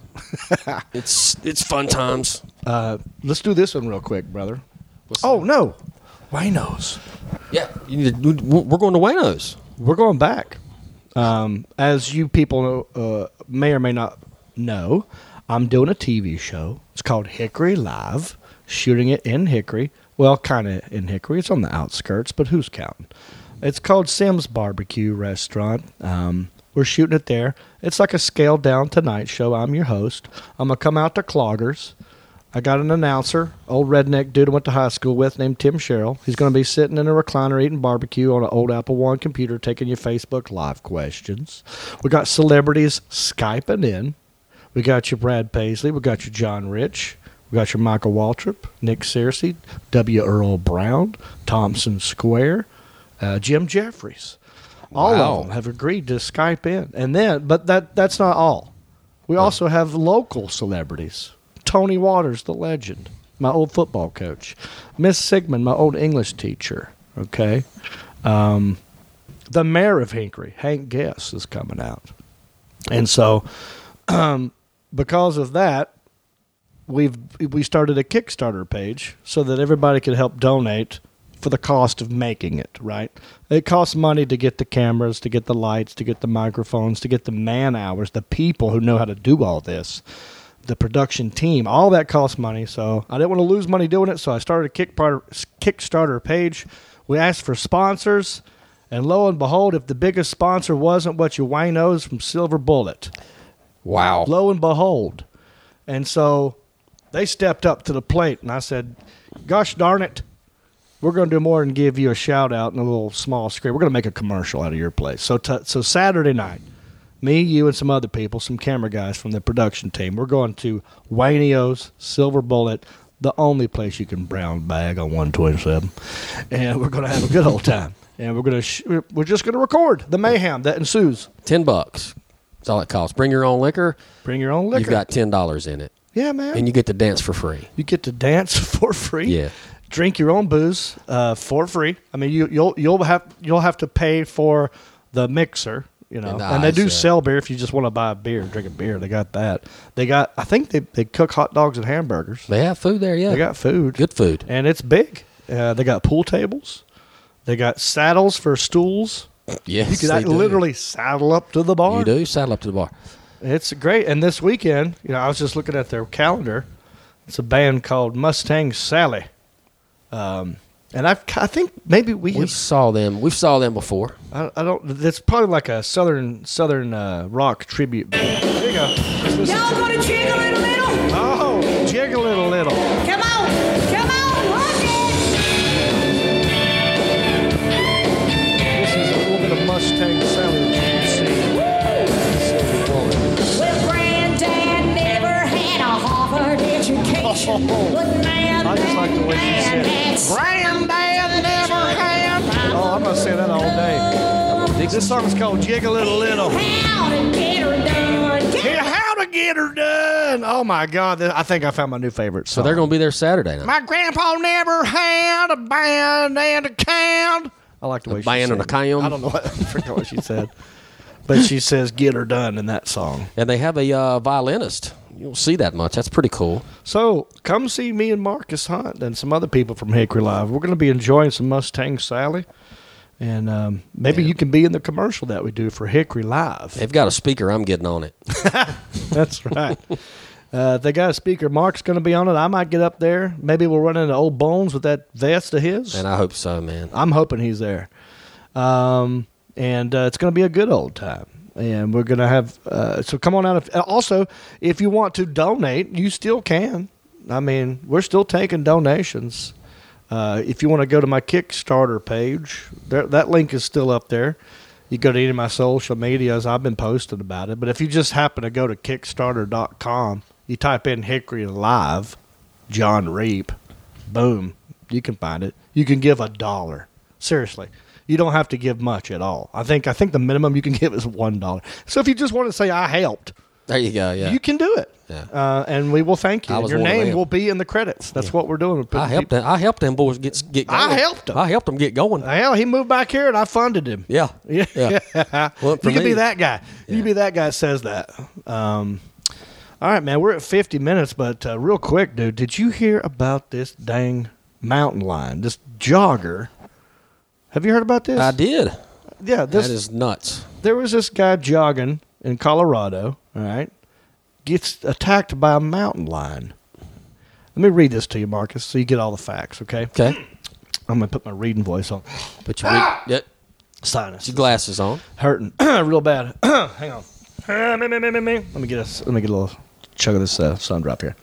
[SPEAKER 3] It's fun times.
[SPEAKER 2] Let's do this one real quick, brother.
[SPEAKER 3] What's
[SPEAKER 2] No, Winos.
[SPEAKER 3] Yeah, we're going to Wayno's.
[SPEAKER 2] We're going back. As you people may or may not know, I'm doing a TV show. It's called Hickory Live, shooting it in Hickory. Well, kind of in Hickory. It's on the outskirts, but who's counting? It's called Sim's Barbecue Restaurant. We're shooting it there. It's like a scaled-down Tonight Show. I'm your host. I'm going to come out to Cloggers. I got an announcer, old redneck dude I went to high school with named Tim Sherrill. He's going to be sitting in a recliner eating barbecue on an old Apple I computer taking your Facebook Live questions. We got celebrities Skyping in. We got your Brad Paisley. We got your John Rich. We got your Michael Waltrip, Nick Searcy, W. Earl Brown, Thompson Square, Jim Jeffries. All of them have agreed to Skype in. And then, but that's not all. We also have local celebrities. Tony Waters, the legend, my old football coach. Miss Sigmund, my old English teacher. Okay. The mayor of Hickory, Hank Guess, is coming out. And so, because of that, we started a Kickstarter page so that everybody could help donate for the cost of making it, right? It costs money to get the cameras, to get the lights, to get the microphones, to get the man hours, the people who know how to do all this, the production team. All that costs money, so I didn't want to lose money doing it, so I started a Kickstarter page. We asked for sponsors, and lo and behold, if the biggest sponsor wasn't what you winos from Silver Bullet.
[SPEAKER 3] Wow.
[SPEAKER 2] Lo and behold. And so they stepped up to the plate, and I said, gosh darn it, we're going to do more than give you a shout-out in a little small screen. We're going to make a commercial out of your place. So Saturday night, me, you, and some other people, some camera guys from the production team, we're going to Wayneo's Silver Bullet, the only place you can brown bag on 127. And we're going to have a good old time. And we're just going to record the mayhem that ensues.
[SPEAKER 3] $10. That's all it costs. Bring your own liquor.
[SPEAKER 2] Bring your own liquor.
[SPEAKER 3] You've got $10 in it.
[SPEAKER 2] Yeah, man.
[SPEAKER 3] And you get to dance for free.
[SPEAKER 2] You get to dance for free.
[SPEAKER 3] Yeah.
[SPEAKER 2] Drink your own booze for free. I mean, you'll have to pay for the mixer, you know. And they do sell beer if you just want to buy a beer, drink a beer. They got that. I think they cook hot dogs and hamburgers.
[SPEAKER 3] They have food there, yeah.
[SPEAKER 2] They got food.
[SPEAKER 3] Good food.
[SPEAKER 2] And it's big. They got pool tables. They got saddles for stools.
[SPEAKER 3] Yes,
[SPEAKER 2] you can literally saddle up to the bar.
[SPEAKER 3] You do saddle up to the bar.
[SPEAKER 2] It's great. And this weekend, I was just looking at their calendar. It's a band called Mustang Sally. And I think maybe we
[SPEAKER 3] saw them. We saw them before.
[SPEAKER 2] I don't. It's probably like a southern rock tribute band. There you go.
[SPEAKER 4] Y'all gonna jiggle it a little?
[SPEAKER 2] Oh, jiggle it a little.
[SPEAKER 4] Come on, rock it!
[SPEAKER 2] This is a little bit of Mustang Sally that you can see.
[SPEAKER 4] Well, Granddad never had a Harvard education, but man,
[SPEAKER 2] I just like the way she said it. Granddad never had. Oh, I'm gonna say that all day. This song's called Jiggle It a Little.
[SPEAKER 4] How to get her done?
[SPEAKER 2] Yeah, how to get her done. Oh my God, I think I found my new favorite song.
[SPEAKER 3] So they're going to be there Saturday night.
[SPEAKER 2] My grandpa never had a band and a count. I like the way she said
[SPEAKER 3] band and a
[SPEAKER 2] it.
[SPEAKER 3] count?
[SPEAKER 2] I don't know I forgot what she said. But she says, "Get her done" in that song.
[SPEAKER 3] And they have a violinist. You don't see that much. That's pretty cool.
[SPEAKER 2] So come see me and Marcus Hunt and some other people from Hickory Live. We're going to be enjoying some Mustang Sally. And maybe you can be in the commercial that we do for Hickory Live.
[SPEAKER 3] They've got a speaker. I'm getting on it.
[SPEAKER 2] That's right. They got a speaker. Mark's going to be on it. I might get up there. Maybe we'll run into Old Bones with that vest of his.
[SPEAKER 3] And I hope so, man.
[SPEAKER 2] I'm hoping he's there. And it's going to be a good old time. And we're going to have so come on out. Also, if you want to donate, you still can. I mean, we're still taking donations. If you want to go to my Kickstarter page, that link is still up there. You go to any of my social medias, I've been posting about it. But if you just happen to go to Kickstarter.com, you type in Hickory Live, John Reap, boom, you can find it. You can give $1. Seriously. You don't have to give much at all. I think the minimum you can give is $1. So if you just want to say I helped,
[SPEAKER 3] there you go. Yeah,
[SPEAKER 2] you can do it.
[SPEAKER 3] Yeah.
[SPEAKER 2] And we will thank you.
[SPEAKER 3] I
[SPEAKER 2] And
[SPEAKER 3] was
[SPEAKER 2] your
[SPEAKER 3] one of
[SPEAKER 2] name
[SPEAKER 3] them.
[SPEAKER 2] will be in the credits. That's what we're doing.
[SPEAKER 3] I helped them boys get going.
[SPEAKER 2] I helped them.
[SPEAKER 3] I helped them get going.
[SPEAKER 2] Hell, he moved back here and I funded him.
[SPEAKER 3] Yeah.
[SPEAKER 2] Yeah.
[SPEAKER 3] Well, for
[SPEAKER 2] You can
[SPEAKER 3] me-
[SPEAKER 2] be that guy. You can be that guy that says that. All right, man. We're at 50 minutes, but real quick, dude, did you hear about this dang mountain lion, this jogger? Have you heard about this?
[SPEAKER 3] I did.
[SPEAKER 2] Yeah,
[SPEAKER 3] That is nuts.
[SPEAKER 2] there was this guy jogging in Colorado, all right, gets attacked by a mountain lion. Let me read this to you, Marcus, so you get all the facts, okay?
[SPEAKER 3] Okay.
[SPEAKER 2] I'm going to put my reading voice on.
[SPEAKER 3] Put your yeah,
[SPEAKER 2] Sinus.
[SPEAKER 3] your glasses on.
[SPEAKER 2] Hurting real bad. Hang on. Let me get a little chug of this sun drop here.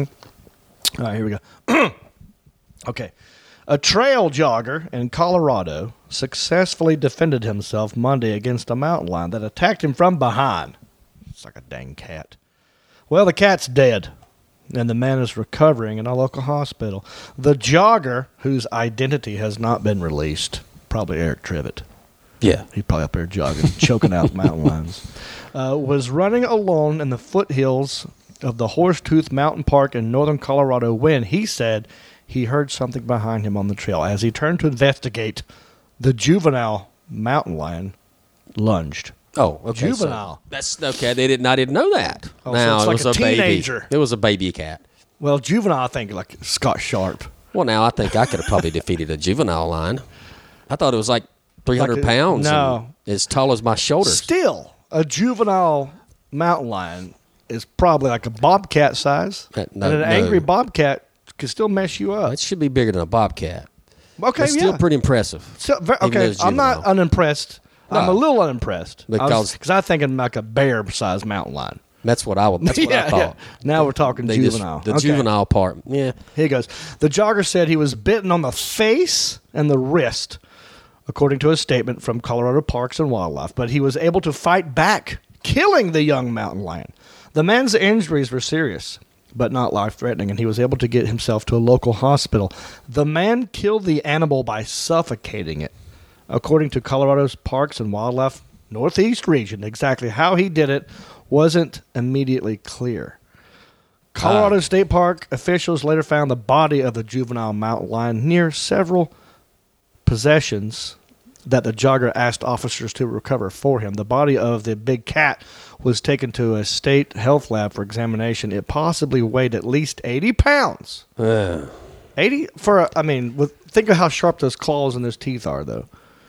[SPEAKER 2] All right, here we go. Okay. A trail jogger in Colorado successfully defended himself Monday against a mountain lion that attacked him from behind. It's like a dang cat. Well, the cat's dead, and the man is recovering in a local hospital. The jogger, whose identity has not been released, probably Eric Trivet.
[SPEAKER 3] Yeah.
[SPEAKER 2] He's probably up there jogging, choking out mountain lions. Was running alone in the foothills of the Horsetooth Mountain Park in northern Colorado when he said he heard something behind him on the trail. As he turned to investigate, the juvenile mountain lion lunged.
[SPEAKER 3] Oh, okay.
[SPEAKER 2] Juvenile.
[SPEAKER 3] So that's okay. I didn't know that.
[SPEAKER 2] Oh, so
[SPEAKER 3] now
[SPEAKER 2] it's
[SPEAKER 3] it
[SPEAKER 2] like
[SPEAKER 3] was
[SPEAKER 2] a
[SPEAKER 3] a
[SPEAKER 2] teenager.
[SPEAKER 3] baby. It was a baby cat.
[SPEAKER 2] Well, juvenile, I think, like Scott Sharp.
[SPEAKER 3] Well, now I think I could have probably defeated a juvenile lion. I thought it was like 300
[SPEAKER 2] Like a-
[SPEAKER 3] pounds.
[SPEAKER 2] no.
[SPEAKER 3] and as tall as my shoulders.
[SPEAKER 2] Still, a juvenile mountain lion is probably like a bobcat size.
[SPEAKER 3] No,
[SPEAKER 2] and an
[SPEAKER 3] no.
[SPEAKER 2] angry bobcat could still mess you up.
[SPEAKER 3] It should be bigger than a bobcat.
[SPEAKER 2] Okay,
[SPEAKER 3] It's still
[SPEAKER 2] yeah.
[SPEAKER 3] pretty impressive.
[SPEAKER 2] So,
[SPEAKER 3] even though
[SPEAKER 2] okay,
[SPEAKER 3] it's
[SPEAKER 2] I'm not
[SPEAKER 3] juvenile.
[SPEAKER 2] unimpressed. I'm
[SPEAKER 3] No.
[SPEAKER 2] a little unimpressed
[SPEAKER 3] Because-
[SPEAKER 2] because I'm thinking like a bear-sized mountain lion.
[SPEAKER 3] That's what I thought.
[SPEAKER 2] Now we're talking
[SPEAKER 3] They just-
[SPEAKER 2] juvenile.
[SPEAKER 3] the
[SPEAKER 2] Okay.
[SPEAKER 3] juvenile part. Yeah.
[SPEAKER 2] Here he goes. The jogger said he was bitten on the face and the wrist, according to a statement from Colorado Parks and Wildlife. But he was able to fight back, killing the young mountain lion. The man's injuries were serious, but not life-threatening, and he was able to get himself to a local hospital. The man killed the animal by suffocating it. According to Colorado's Parks and Wildlife Northeast region, exactly how he did it wasn't immediately clear. Colorado State Park officials later found the body of the juvenile mountain lion near several possessions that the jogger asked officers to recover for him. The body of the big cat was taken to a state health lab for examination. It possibly weighed at least 80 pounds. 80 for think of how sharp those claws and those teeth are, though.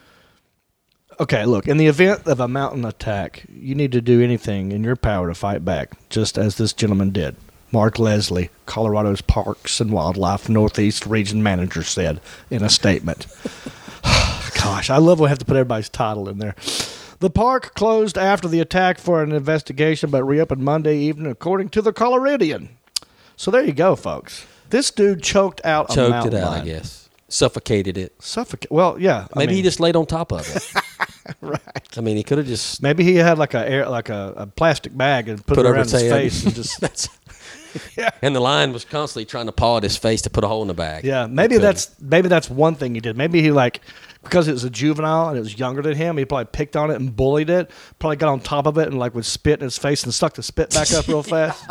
[SPEAKER 2] Okay, look, in the event of a mountain attack, you need to do anything in your power to fight back, just as this gentleman did. Mark Leslie, Colorado's Parks and Wildlife Northeast Region Manager, said in a statement. Gosh, I love when I have to put everybody's title in there. The park closed after the attack for an investigation, but reopened Monday evening, according to the Coloradian. So there you go, folks. This dude choked out a
[SPEAKER 3] Choked
[SPEAKER 2] mountain
[SPEAKER 3] it out,
[SPEAKER 2] lion.
[SPEAKER 3] I guess. Suffocated it.
[SPEAKER 2] Well, yeah.
[SPEAKER 3] Maybe he just laid on top of it.
[SPEAKER 2] right.
[SPEAKER 3] I mean, he could have just
[SPEAKER 2] Maybe he had like a plastic bag and put it
[SPEAKER 3] over
[SPEAKER 2] around his
[SPEAKER 3] his head.
[SPEAKER 2] face and just
[SPEAKER 3] That's And the lion was constantly trying to paw at his face to put a hole in the bag.
[SPEAKER 2] yeah. Maybe that's one thing he did. Maybe he because it was a juvenile and it was younger than him, he probably picked on it and bullied it. Probably got on top of it and would spit in his face and stuck the spit back up real fast.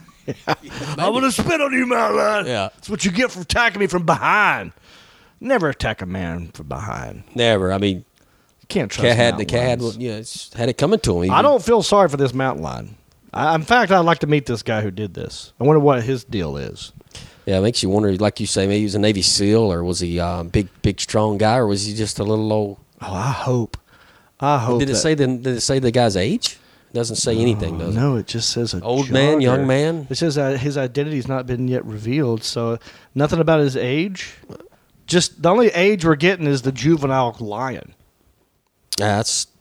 [SPEAKER 2] I'm gonna spit on you, mountain lion.
[SPEAKER 3] Yeah.
[SPEAKER 2] That's what you get for attacking me from behind. Never attack a man from behind.
[SPEAKER 3] Never. I mean,
[SPEAKER 2] You can't trust
[SPEAKER 3] The cat
[SPEAKER 2] lions.
[SPEAKER 3] had it coming to him.
[SPEAKER 2] I don't feel sorry for this mountain lion. In fact, I'd like to meet this guy who did this. I wonder what his deal is.
[SPEAKER 3] Yeah, it makes you wonder. Like you say, maybe he was a Navy SEAL, or was he big, strong guy, or was he just a little old?
[SPEAKER 2] Oh, I hope.
[SPEAKER 3] Did it say the guy's age? It doesn't say anything, does it?
[SPEAKER 2] No, it just says
[SPEAKER 3] Old man, young man.
[SPEAKER 2] It says that his identity's not been yet revealed, so nothing about his age. Just the only age we're getting is the juvenile lion.
[SPEAKER 3] Yeah,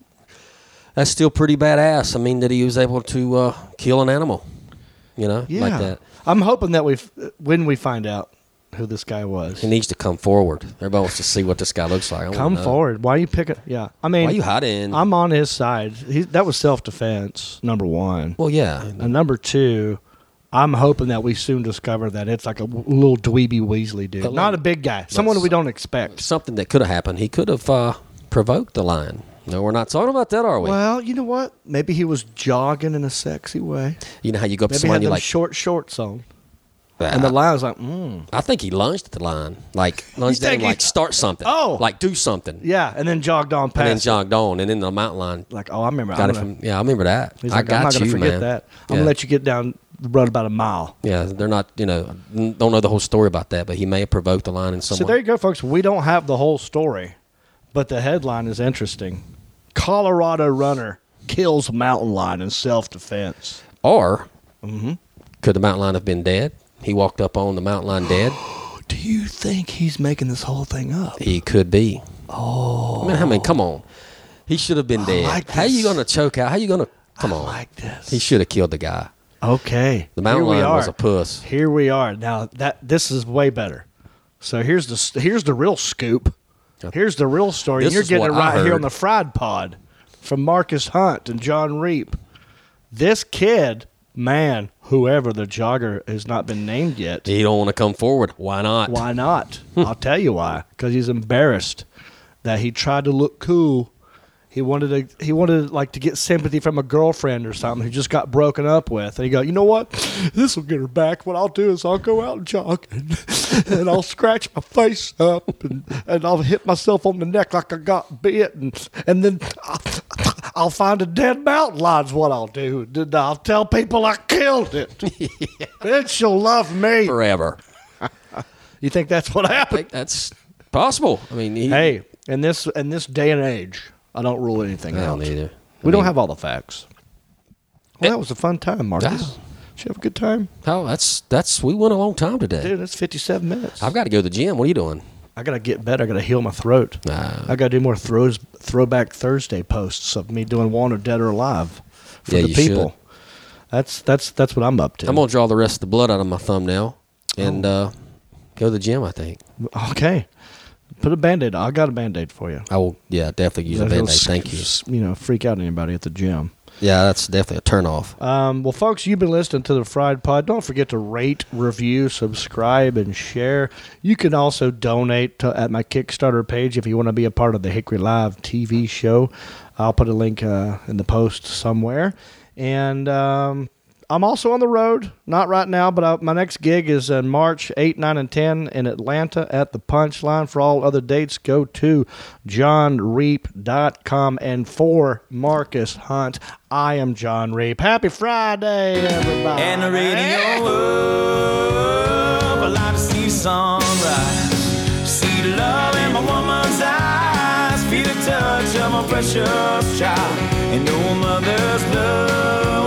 [SPEAKER 3] that's still pretty badass. I mean, that he was able to kill an animal, like that.
[SPEAKER 2] I'm hoping that when we find out who this guy was,
[SPEAKER 3] He needs to come forward. Everybody wants to see what this guy looks like. I
[SPEAKER 2] come
[SPEAKER 3] wanna know.
[SPEAKER 2] forward. Why are you picking? Yeah, I mean,
[SPEAKER 3] Why are you hiding?
[SPEAKER 2] I'm on his side. That was self-defense, number one.
[SPEAKER 3] Well, yeah.
[SPEAKER 2] And number two, I'm hoping that we soon discover that it's like a little dweeby Weasley dude, not a big guy, someone we don't expect.
[SPEAKER 3] Something that could have happened. He could have provoked the lion. No, we're not talking about that, are we?
[SPEAKER 2] Well, you know what? Maybe he was jogging in a sexy way.
[SPEAKER 3] You know how you go up to
[SPEAKER 2] Maybe he
[SPEAKER 3] somebody
[SPEAKER 2] had
[SPEAKER 3] and
[SPEAKER 2] them
[SPEAKER 3] you're like,
[SPEAKER 2] short shorts on. And the lion was like,
[SPEAKER 3] I think he lunged at the lion. Like, lunged
[SPEAKER 2] You
[SPEAKER 3] at him,
[SPEAKER 2] think
[SPEAKER 3] like, start something.
[SPEAKER 2] Oh.
[SPEAKER 3] Like, do something.
[SPEAKER 2] yeah, and then jogged on past.
[SPEAKER 3] And then
[SPEAKER 2] it.
[SPEAKER 3] jogged on. And then the mountain lion
[SPEAKER 2] Like, I remember.
[SPEAKER 3] got it from, I remember that.
[SPEAKER 2] He's
[SPEAKER 3] I
[SPEAKER 2] like,
[SPEAKER 3] got
[SPEAKER 2] I'm not going
[SPEAKER 3] you,
[SPEAKER 2] to forget
[SPEAKER 3] man.
[SPEAKER 2] that. I'm
[SPEAKER 3] Yeah.
[SPEAKER 2] going to let you get down the road about a mile.
[SPEAKER 3] Yeah, they're not, don't know the whole story about that, but he may have provoked the lion in some
[SPEAKER 2] So
[SPEAKER 3] way.
[SPEAKER 2] there you go, folks. We don't have the whole story, but the headline is interesting. Colorado runner kills mountain lion in self-defense.
[SPEAKER 3] Or,
[SPEAKER 2] Mm-hmm.
[SPEAKER 3] could the mountain lion have been dead? He walked up on the mountain lion dead.
[SPEAKER 2] Do you think he's making this whole thing up?
[SPEAKER 3] He could be. Oh. I mean, come on. He should have been dead.
[SPEAKER 2] like
[SPEAKER 3] How you
[SPEAKER 2] this.
[SPEAKER 3] going to choke out? How you going to, come on.
[SPEAKER 2] like this.
[SPEAKER 3] He should have killed the guy.
[SPEAKER 2] Okay.
[SPEAKER 3] The mountain
[SPEAKER 2] Here we
[SPEAKER 3] lion was
[SPEAKER 2] are.
[SPEAKER 3] a puss.
[SPEAKER 2] Here we are. Now this is way better. So here's the real scoop. Here's the real story.
[SPEAKER 3] This
[SPEAKER 2] You're
[SPEAKER 3] is
[SPEAKER 2] getting it
[SPEAKER 3] what I
[SPEAKER 2] right here
[SPEAKER 3] heard.
[SPEAKER 2] on the Fried Pod from Marcus Hunt and John Reap. This kid, man, whoever the jogger has not been named yet.
[SPEAKER 3] He don't want to come forward. Why not?
[SPEAKER 2] Why not? I'll tell you why. Because he's embarrassed that he tried to look cool. He wanted like to get sympathy from a girlfriend or something who just got broken up with. And he go, you know what? This will get her back. What I'll do is I'll go out and jog and I'll scratch my face up and I'll hit myself on the neck like I got bit and then I'll find a dead mountain lion's what I'll do. And I'll tell people I killed it. Then she'll love me.
[SPEAKER 3] Forever.
[SPEAKER 2] You think that's what
[SPEAKER 3] I
[SPEAKER 2] happened?
[SPEAKER 3] think that's possible. I mean,
[SPEAKER 2] Hey, in this day and age, I don't rule anything
[SPEAKER 3] I
[SPEAKER 2] out.
[SPEAKER 3] don't either.
[SPEAKER 2] We don't have all the facts. Well, that was a fun time, Marcus.
[SPEAKER 3] Yeah.
[SPEAKER 2] Did you have a good time?
[SPEAKER 3] Oh, that's we went a long time today.
[SPEAKER 2] Dude, that's 57 minutes.
[SPEAKER 3] I've got to go to the gym. What are you doing?
[SPEAKER 2] I got to get better. I got to heal my throat.
[SPEAKER 3] Nah.
[SPEAKER 2] I got to do more Throwback Thursday posts of me doing Wanted Dead or Alive for
[SPEAKER 3] Yeah,
[SPEAKER 2] the
[SPEAKER 3] you
[SPEAKER 2] people. That's what I'm up to.
[SPEAKER 3] I'm gonna draw the rest of the blood out of my thumbnail and go to the gym. I think
[SPEAKER 2] Okay. Put a Band-Aid on. I got a Band-Aid for you.
[SPEAKER 3] I will. Yeah, definitely use a
[SPEAKER 2] That'll
[SPEAKER 3] Band-Aid. Thank you.
[SPEAKER 2] Freak out anybody at the gym.
[SPEAKER 3] Yeah, that's definitely a turn off.
[SPEAKER 2] Well, folks, you've been listening to the Fried Pod. Don't forget to rate, review, subscribe, and share. You can also donate at my Kickstarter page if you want to be a part of the Hickory Live TV show. I'll put a link in the post somewhere. And I'm also on the road. Not right now, but my next gig is in March 8, 9, and 10 in Atlanta at the Punchline. For all other dates, go to johnreap.com. And for Marcus Hunt, I am John Reap. Happy Friday, everybody.
[SPEAKER 1] And the radio up, I like to see the sunrise. See the love in my woman's eyes. Feel the touch of my precious child. And no mother's love